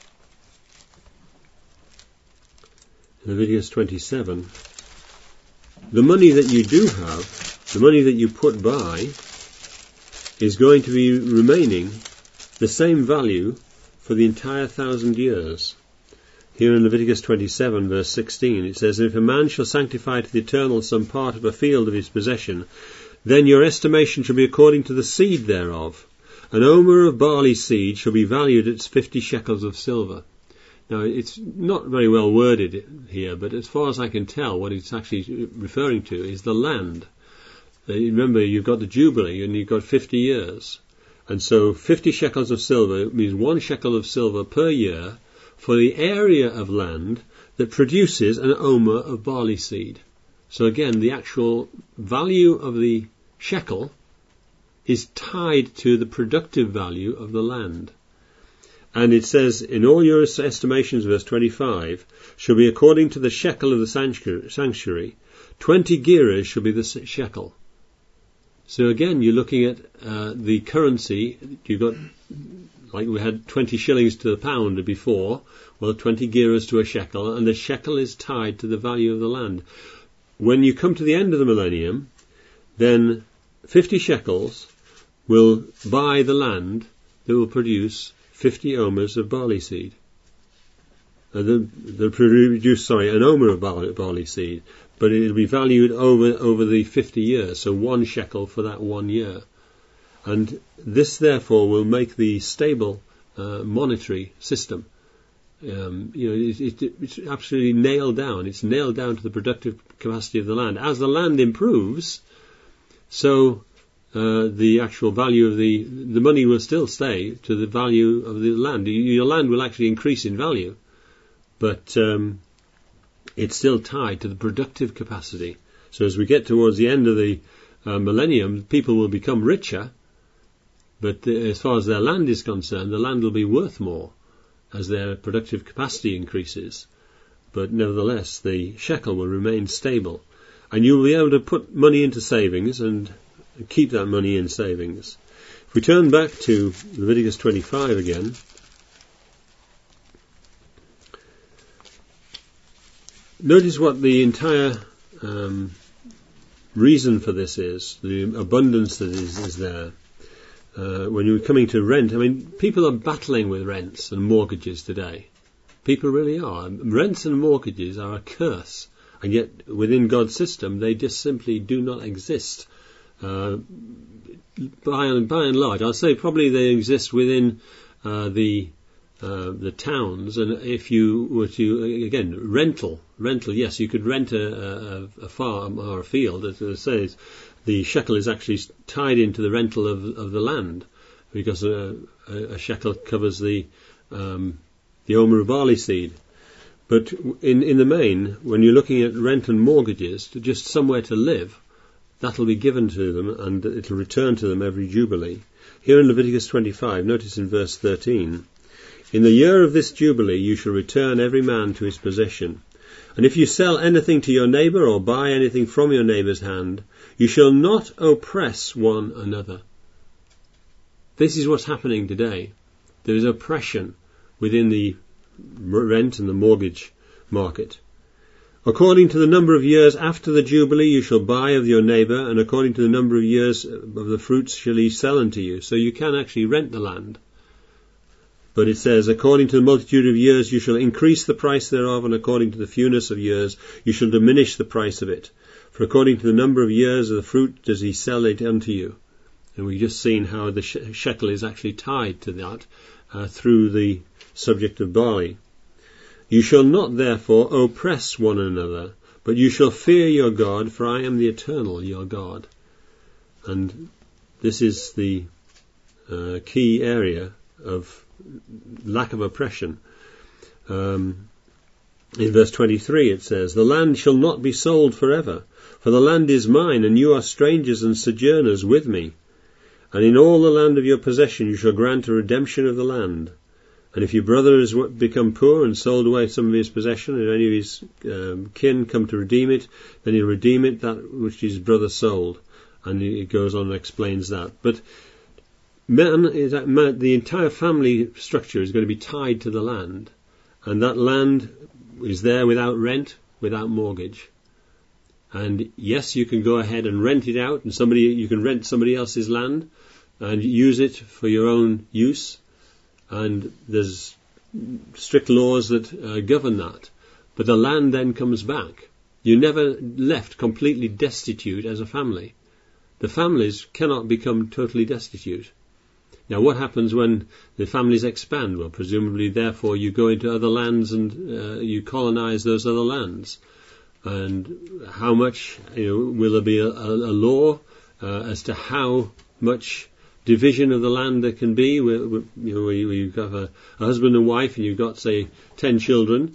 Leviticus twenty-seven, the money that you do have, the money that you put by, is going to be remaining the same value for the entire thousand years. Here in Leviticus twenty-seven, verse sixteen, it says, if a man shall sanctify to the Eternal some part of a field of his possession, then your estimation shall be according to the seed thereof. An omer of barley seed shall be valued at fifty shekels of silver. Now, it's not very well worded here, but as far as I can tell, what it's actually referring to is the land. Uh, remember, you've got the Jubilee, and you've got fifty years. And so fifty shekels of silver means one shekel of silver per year for the area of land that produces an omer of barley seed. So again, the actual value of the shekel is tied to the productive value of the land. And it says, in all your estimations, verse twenty-five, shall be according to the shekel of the sanctuary. Twenty gerahs shall be the shekel. So again, you're looking at uh, the currency. You've got, like we had twenty shillings to the pound before, well, twenty gerahs to a shekel, and the shekel is tied to the value of the land. When you come to the end of the millennium, then fifty shekels will buy the land that will produce fifty omers of barley seed. Uh, they'll, they'll produce, sorry, an omer of barley, barley seed, but it will be valued over over the fifty years, so one shekel for that one year. And this, therefore, will make the stable uh, monetary system. Um, you know, it, it, it's absolutely nailed down. It's nailed down to the productive capacity of the land. As the land improves, so uh, the actual value of the the money will still stay to the value of the land. Your land will actually increase in value, but um, it's still tied to the productive capacity. So as we get towards the end of the uh, millennium, people will become richer, but the, as far as their land is concerned, the land will be worth more as their productive capacity increases. But nevertheless, the shekel will remain stable. And you will be able to put money into savings and keep that money in savings. If we turn back to Leviticus twenty-five again, notice what the entire um, reason for this is, the abundance that is, is there. Uh, when you're coming to rent, I mean, people are battling with rents and mortgages today. People really are. Rents and mortgages are a curse, and yet within God's system they just simply do not exist. Uh, by, and, by and large, I'll say probably they exist within uh, the uh, the towns, and if you were to, again, rental, rental, yes, you could rent a, a, a farm or a field, as it says. The shekel is actually tied into the rental of, of the land, because a, a, a shekel covers the um, the omer of barley seed. But in, in the main, when you're looking at rent and mortgages, to just somewhere to live, that'll be given to them and it'll return to them every Jubilee. Here in Leviticus twenty-five, notice in verse thirteen, "In the year of this Jubilee you shall return every man to his possession. And if you sell anything to your neighbour or buy anything from your neighbour's hand, you shall not oppress one another." This is what's happening today. There is oppression within the rent and the mortgage market. "According to the number of years after the Jubilee you shall buy of your neighbour, and according to the number of years of the fruits shall he sell unto you." So you can actually rent the land. But it says, "According to the multitude of years you shall increase the price thereof, and according to the fewness of years you shall diminish the price of it. For according to the number of years of the fruit does he sell it unto you." And we've just seen how the shekel is actually tied to that uh, through the subject of barley. "You shall not therefore oppress one another, but you shall fear your God, for I am the eternal your God." And this is the uh, key area of lack of oppression. Um, in verse twenty-three it says, "The land shall not be sold forever, for the land is mine, and you are strangers and sojourners with me. And in all the land of your possession you shall grant a redemption of the land. And if your brother has become poor and sold away some of his possession, and any of his um, kin come to redeem it, then he'll redeem it, that which his brother sold." And it goes on and explains that. But man is man, the entire family structure is going to be tied to the land, and that land is there without rent, without mortgage. And yes, you can go ahead and rent it out, and somebody you can rent somebody else's land and use it for your own use. And there's strict laws that uh, govern that. But the land then comes back. You're never left completely destitute as a family. The families cannot become totally destitute. Now, what happens when the families expand? Well, presumably, therefore, you go into other lands and uh, you colonize those other lands. And how much, you know, will there be a, a, a law uh, as to how much division of the land there can be? Where, where, you know, where you've got a, a husband and wife, and you've got, say, ten children.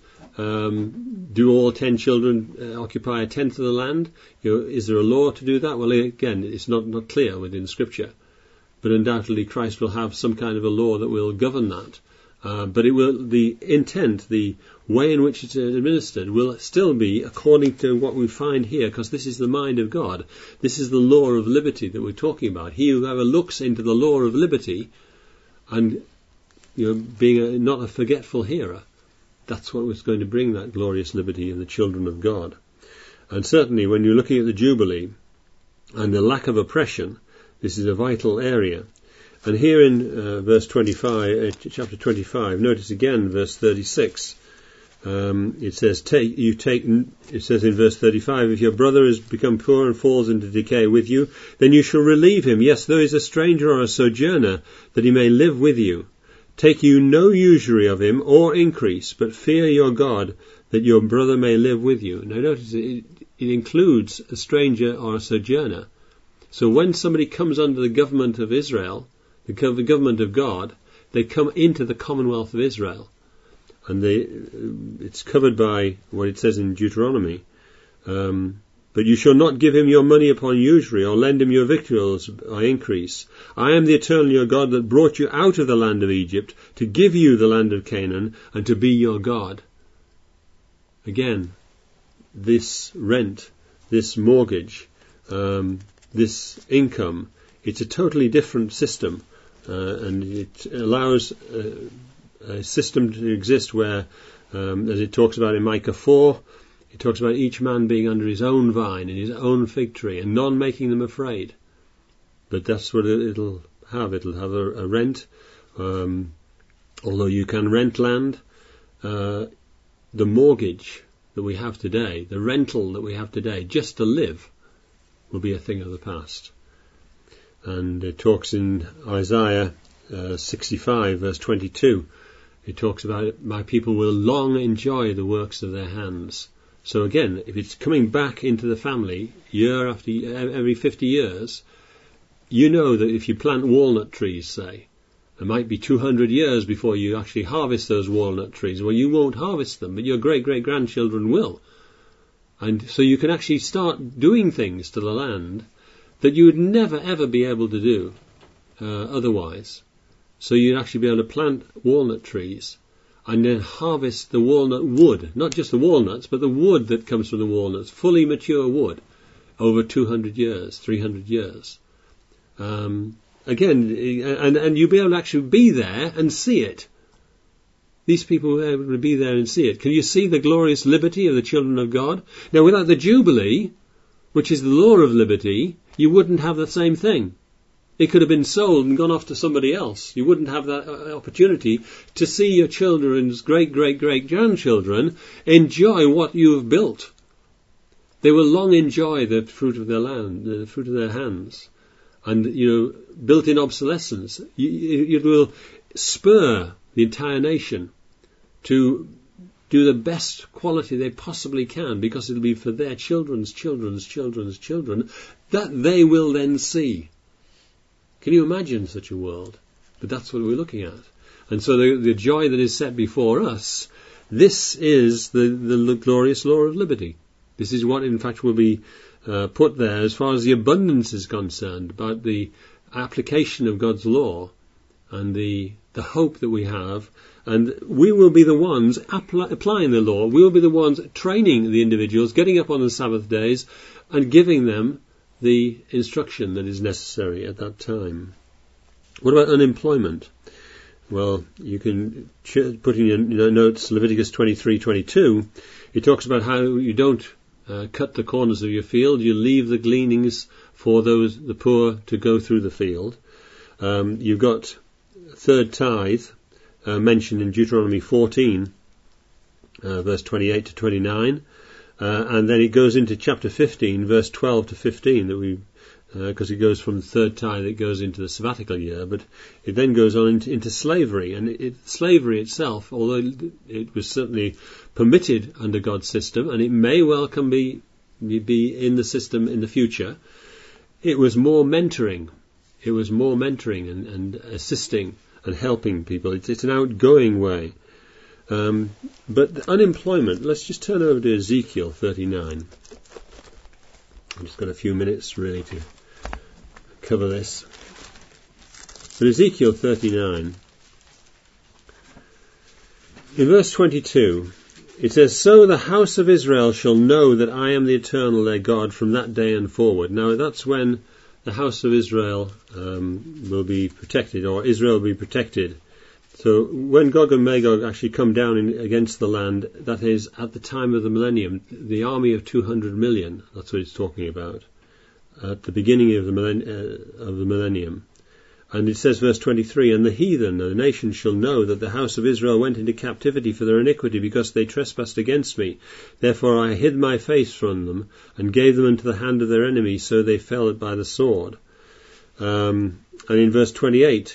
Um, do all ten children uh, occupy a tenth of the land? You know, is there a law to do that? Well, again, it's not, not clear within Scripture. But undoubtedly Christ will have some kind of a law that will govern that. Uh, but it will, the intent, the way in which it's administered will still be according to what we find here, because this is the mind of God. This is the law of liberty that we're talking about. He who ever looks into the law of liberty and, you know, being a, not a forgetful hearer, that's what was going to bring that glorious liberty in the children of God. And certainly when you're looking at the Jubilee and the lack of oppression, this is a vital area. And here in uh, verse twenty-five, uh, chapter twenty-five, notice again verse thirty-six. Um, it says, "Take you take." It says in verse thirty-five, "If your brother has become poor and falls into decay with you, then you shall relieve him. Yes, though he is a stranger or a sojourner, that he may live with you. Take you no usury of him or increase, but fear your God, that your brother may live with you. Now notice it, it includes a stranger or a sojourner. So when somebody comes under the government of Israel, the government of God, they come into the Commonwealth of Israel. And they, it's covered by what it says in Deuteronomy. Um, But you shall not give him your money upon usury, or lend him your victuals by increase. I am the eternal your God that brought you out of the land of Egypt, to give you the land of Canaan, and to be your God. Again, this rent, this mortgage, um, this income, it's a totally different system, uh, and it allows uh, a system to exist where, um, as it talks about in Micah four, it talks about each man being under his own vine and his own fig tree, and none making them afraid. But that's what it'll have. It'll have a, a rent. Um, although you can rent land, uh, the mortgage that we have today, the rental that we have today, just to live, will be a thing of the past. And it talks in Isaiah uh, sixty-five, verse twenty-two. It talks about, my people will long enjoy the works of their hands. So again, if it's coming back into the family year after year, every fifty years, you know that if you plant walnut trees, say, it might be two hundred years before you actually harvest those walnut trees. Well, you won't harvest them, but your great-great-grandchildren will. And so you can actually start doing things to the land that you would never, ever be able to do uh, otherwise. So you'd actually be able to plant walnut trees and then harvest the walnut wood, not just the walnuts, but the wood that comes from the walnuts, fully mature wood, over two hundred years, three hundred years. Um, again, and, and you'll be able to actually be there and see it. These people were able to be there and see it. Can you see the glorious liberty of the children of God? Now, without the Jubilee, which is the law of liberty, you wouldn't have the same thing. It could have been sold and gone off to somebody else. You wouldn't have that opportunity to see your children's great-great-great-grandchildren enjoy what you have built. They will long enjoy the fruit of their land, the fruit of their hands. And, you know, built-in obsolescence. It will spur the entire nation to do the best quality they possibly can, because it'll be for their children's children's children's children that they will then see. Can you imagine such a world? But that's what we're looking at. And so the, the joy that is set before us, this is the, the glorious law of liberty. This is what, in fact, will be uh, put there as far as the abundance is concerned, about the application of God's law and the, the hope that we have. And we will be the ones apply, applying the law. We will be the ones training the individuals, getting up on the Sabbath days and giving them the instruction that is necessary at that time. What about unemployment? Well, you can ch- put in your notes Leviticus twenty-three twenty-two. It talks about how you don't uh, cut the corners of your field. You leave the gleanings for those the poor to go through the field. Um, you've got third tithe uh, mentioned in Deuteronomy fourteen, uh, verse twenty-eight to twenty-nine. Uh, and then it goes into chapter fifteen, verse twelve to fifteen, that we, because uh, it goes from the third tithe, it goes into the sabbatical year, but it then goes on into, into slavery. And it, it, slavery itself, although it was certainly permitted under God's system, and it may well come be be in the system in the future, it was more mentoring. It was more mentoring and, and assisting and helping people. It's, it's an outgoing way. Um, but unemployment, let's just turn over to Ezekiel thirty-nine. I've just got a few minutes really to cover this. But Ezekiel thirty-nine, in verse twenty-two, it says, "So the house of Israel shall know that I am the eternal their God from that day and forward." Now that's when the house of Israel um, will be protected, or Israel will be protected. So when Gog and Magog actually come down in, against the land, that is at the time of the millennium, the army of two hundred million, that's what it's talking about, at the beginning of the, millenn- uh, of the millennium. And it says, verse twenty-three, "And the heathen, the nations, shall know that the house of Israel went into captivity for their iniquity, because they trespassed against me. Therefore I hid my face from them, and gave them into the hand of their enemies, so they fell by the sword." Um, and in verse twenty-eight,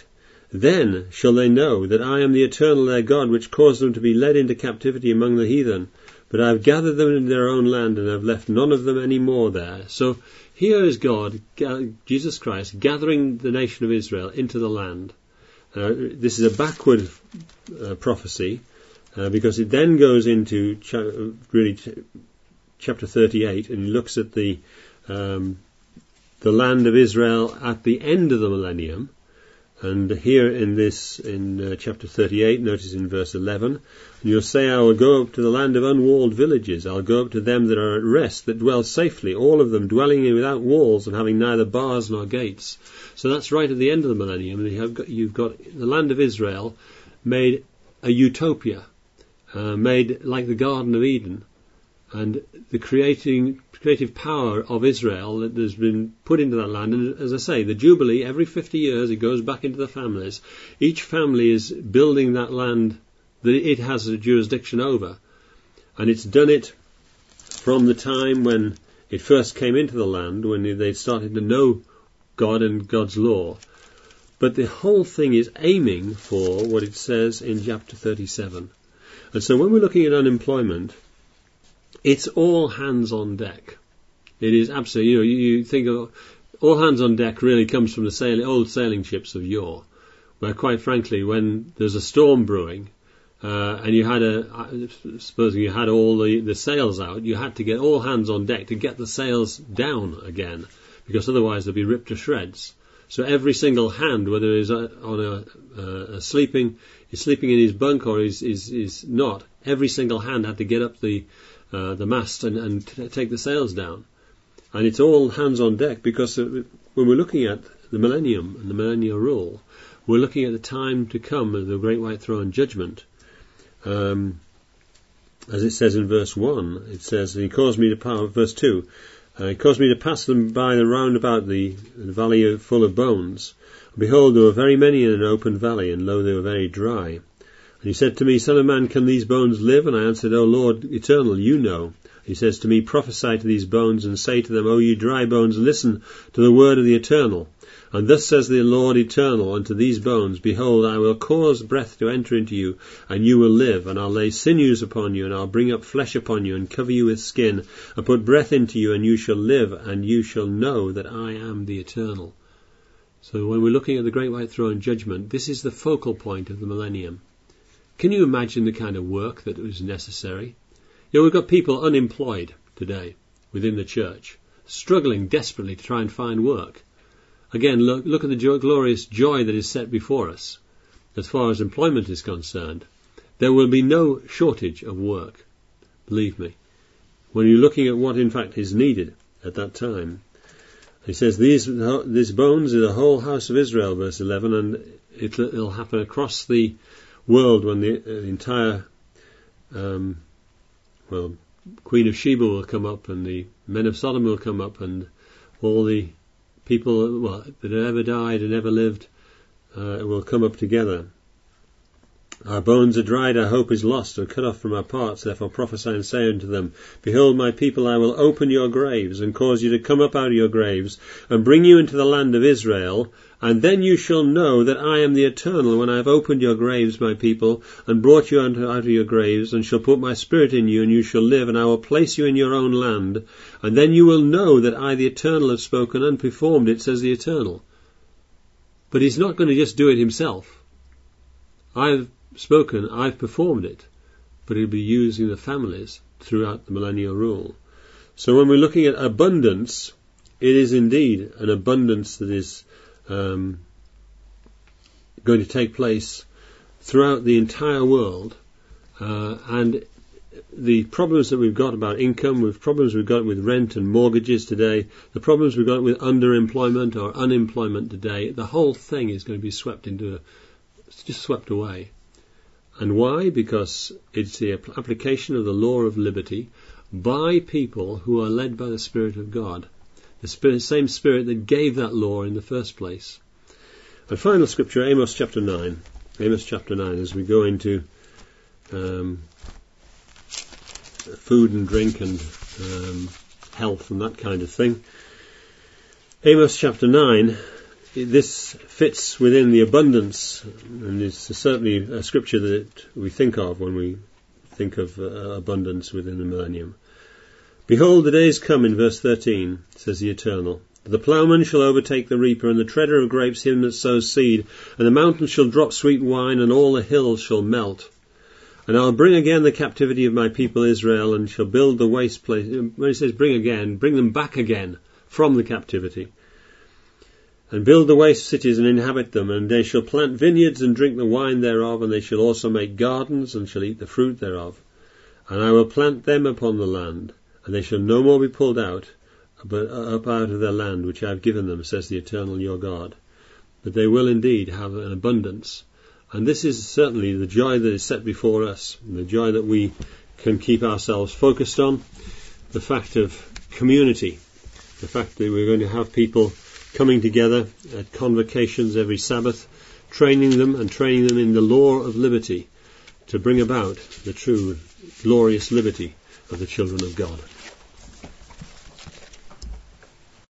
Then shall they know that I am the eternal their God, which caused them to be led into captivity among the heathen. But I have gathered them in their own land, and have left none of them any more there. So here is God, Jesus Christ, gathering the nation of Israel into the land. Uh, this is a backward uh, prophecy, uh, because it then goes into cha- really ch- chapter thirty-eight, and looks at the um, the land of Israel at the end of the millennium. And here in this, in uh, chapter thirty-eight, notice in verse eleven, and you'll say, I will go up to the land of unwalled villages. I'll go up to them that are at rest, that dwell safely, all of them dwelling in without walls and having neither bars nor gates. So that's right at the end of the millennium. And you have got, you've got the land of Israel made a utopia, uh, made like the Garden of Eden. And the creating creative power of Israel that has been put into that land. And as I say, the Jubilee, every fifty years, it goes back into the families. Each family is building that land that it has a jurisdiction over. And it's done it from the time when it first came into the land, when they started to know God and God's law. But the whole thing is aiming for what it says in chapter thirty-seven. And so when we're looking at unemployment, it's all hands on deck. It is absolutely, you know, you, you think of all hands on deck really comes from the sail, old sailing ships of yore, where quite frankly, when there's a storm brewing, uh, and you had a, supposing you had all the, the sails out, you had to get all hands on deck to get the sails down again, because otherwise they'd be ripped to shreds. So every single hand, whether he's on a, a, a sleeping, he's sleeping in his bunk or he's, he's, he's not, every single hand had to get up the Uh, the mast and, and t- take the sails down. And it's all hands on deck, because uh, when we're looking at the millennium and the millennial rule, we're looking at the time to come of the Great White Throne Judgment. Um, as it says in verse one, it says, He caused me to pass, verse two, uh, He caused me to pass them by the round about the, the valley full of bones. Behold, there were very many in an open valley, and lo, they were very dry. And he said to me, Son of man, can these bones live? And I answered, O Lord eternal, you know. He says to me, Prophesy to these bones, and say to them, O ye dry bones, listen to the word of the Eternal. And thus says the Lord eternal unto these bones, Behold, I will cause breath to enter into you, and you will live. And I'll lay sinews upon you, and I'll bring up flesh upon you, and cover you with skin, and put breath into you, and you shall live, and you shall know that I am the Eternal. So when we're looking at the Great White Throne Judgment, this is the focal point of the millennium. Can you imagine the kind of work that was necessary? You know, we've got people unemployed today within the church, struggling desperately to try and find work. Again, look, look at the jo- glorious joy that is set before us as far as employment is concerned. There will be no shortage of work, believe me, when you're looking at what in fact is needed at that time. He says, These, these bones are the whole house of Israel, verse eleven, and it, it'll happen across the world when the uh, entire um, well Queen of Sheba will come up, and the men of Sodom will come up, and all the people well that have ever died and ever lived uh, will come up together. Our bones are dried, our hope is lost, and cut off from our parts. Therefore prophesy and say unto them, Behold, my people, I will open your graves, and cause you to come up out of your graves, and bring you into the land of Israel. And then you shall know that I am the Eternal, when I have opened your graves, my people, and brought you out of your graves, and shall put my spirit in you, and you shall live, and I will place you in your own land. And then you will know that I, the Eternal, have spoken and performed it, says the Eternal. But he's not going to just do it himself. I've spoken, I've performed it, but he'll be using the families throughout the millennial rule. So when we're looking at abundance, it is indeed an abundance that is um, going to take place throughout the entire world, uh, and the problems that we've got about income, with problems we've got with rent and mortgages today, the problems we've got with underemployment or unemployment today, the whole thing is going to be swept into, a, just swept away. And why? Because it's the application of the law of liberty by people who are led by the Spirit of God. The spirit, same Spirit that gave that law in the first place. And final scripture, Amos chapter nine. Amos chapter nine, as we go into um, food and drink and um, health and that kind of thing. Amos chapter nine this fits within the abundance, and is certainly a scripture that we think of when we think of uh, abundance within the millennium. Behold, the days come, in verse thirteen, says the Eternal. The ploughman shall overtake the reaper, and the treader of grapes him that sows seed, and the mountains shall drop sweet wine, and all the hills shall melt. And I'll bring again the captivity of my people Israel, and shall build the waste place. When it says bring again, bring them back again from the captivity. And build the waste cities and inhabit them, and they shall plant vineyards and drink the wine thereof, and they shall also make gardens and shall eat the fruit thereof. And I will plant them upon the land, and they shall no more be pulled out, but up out of their land which I have given them, says the Eternal your God. But they will indeed have an abundance. And this is certainly the joy that is set before us, the joy that we can keep ourselves focused on, the fact of community, the fact that we're going to have people coming together at convocations every Sabbath, training them and training them in the law of liberty to bring about the true glorious liberty of the children of God.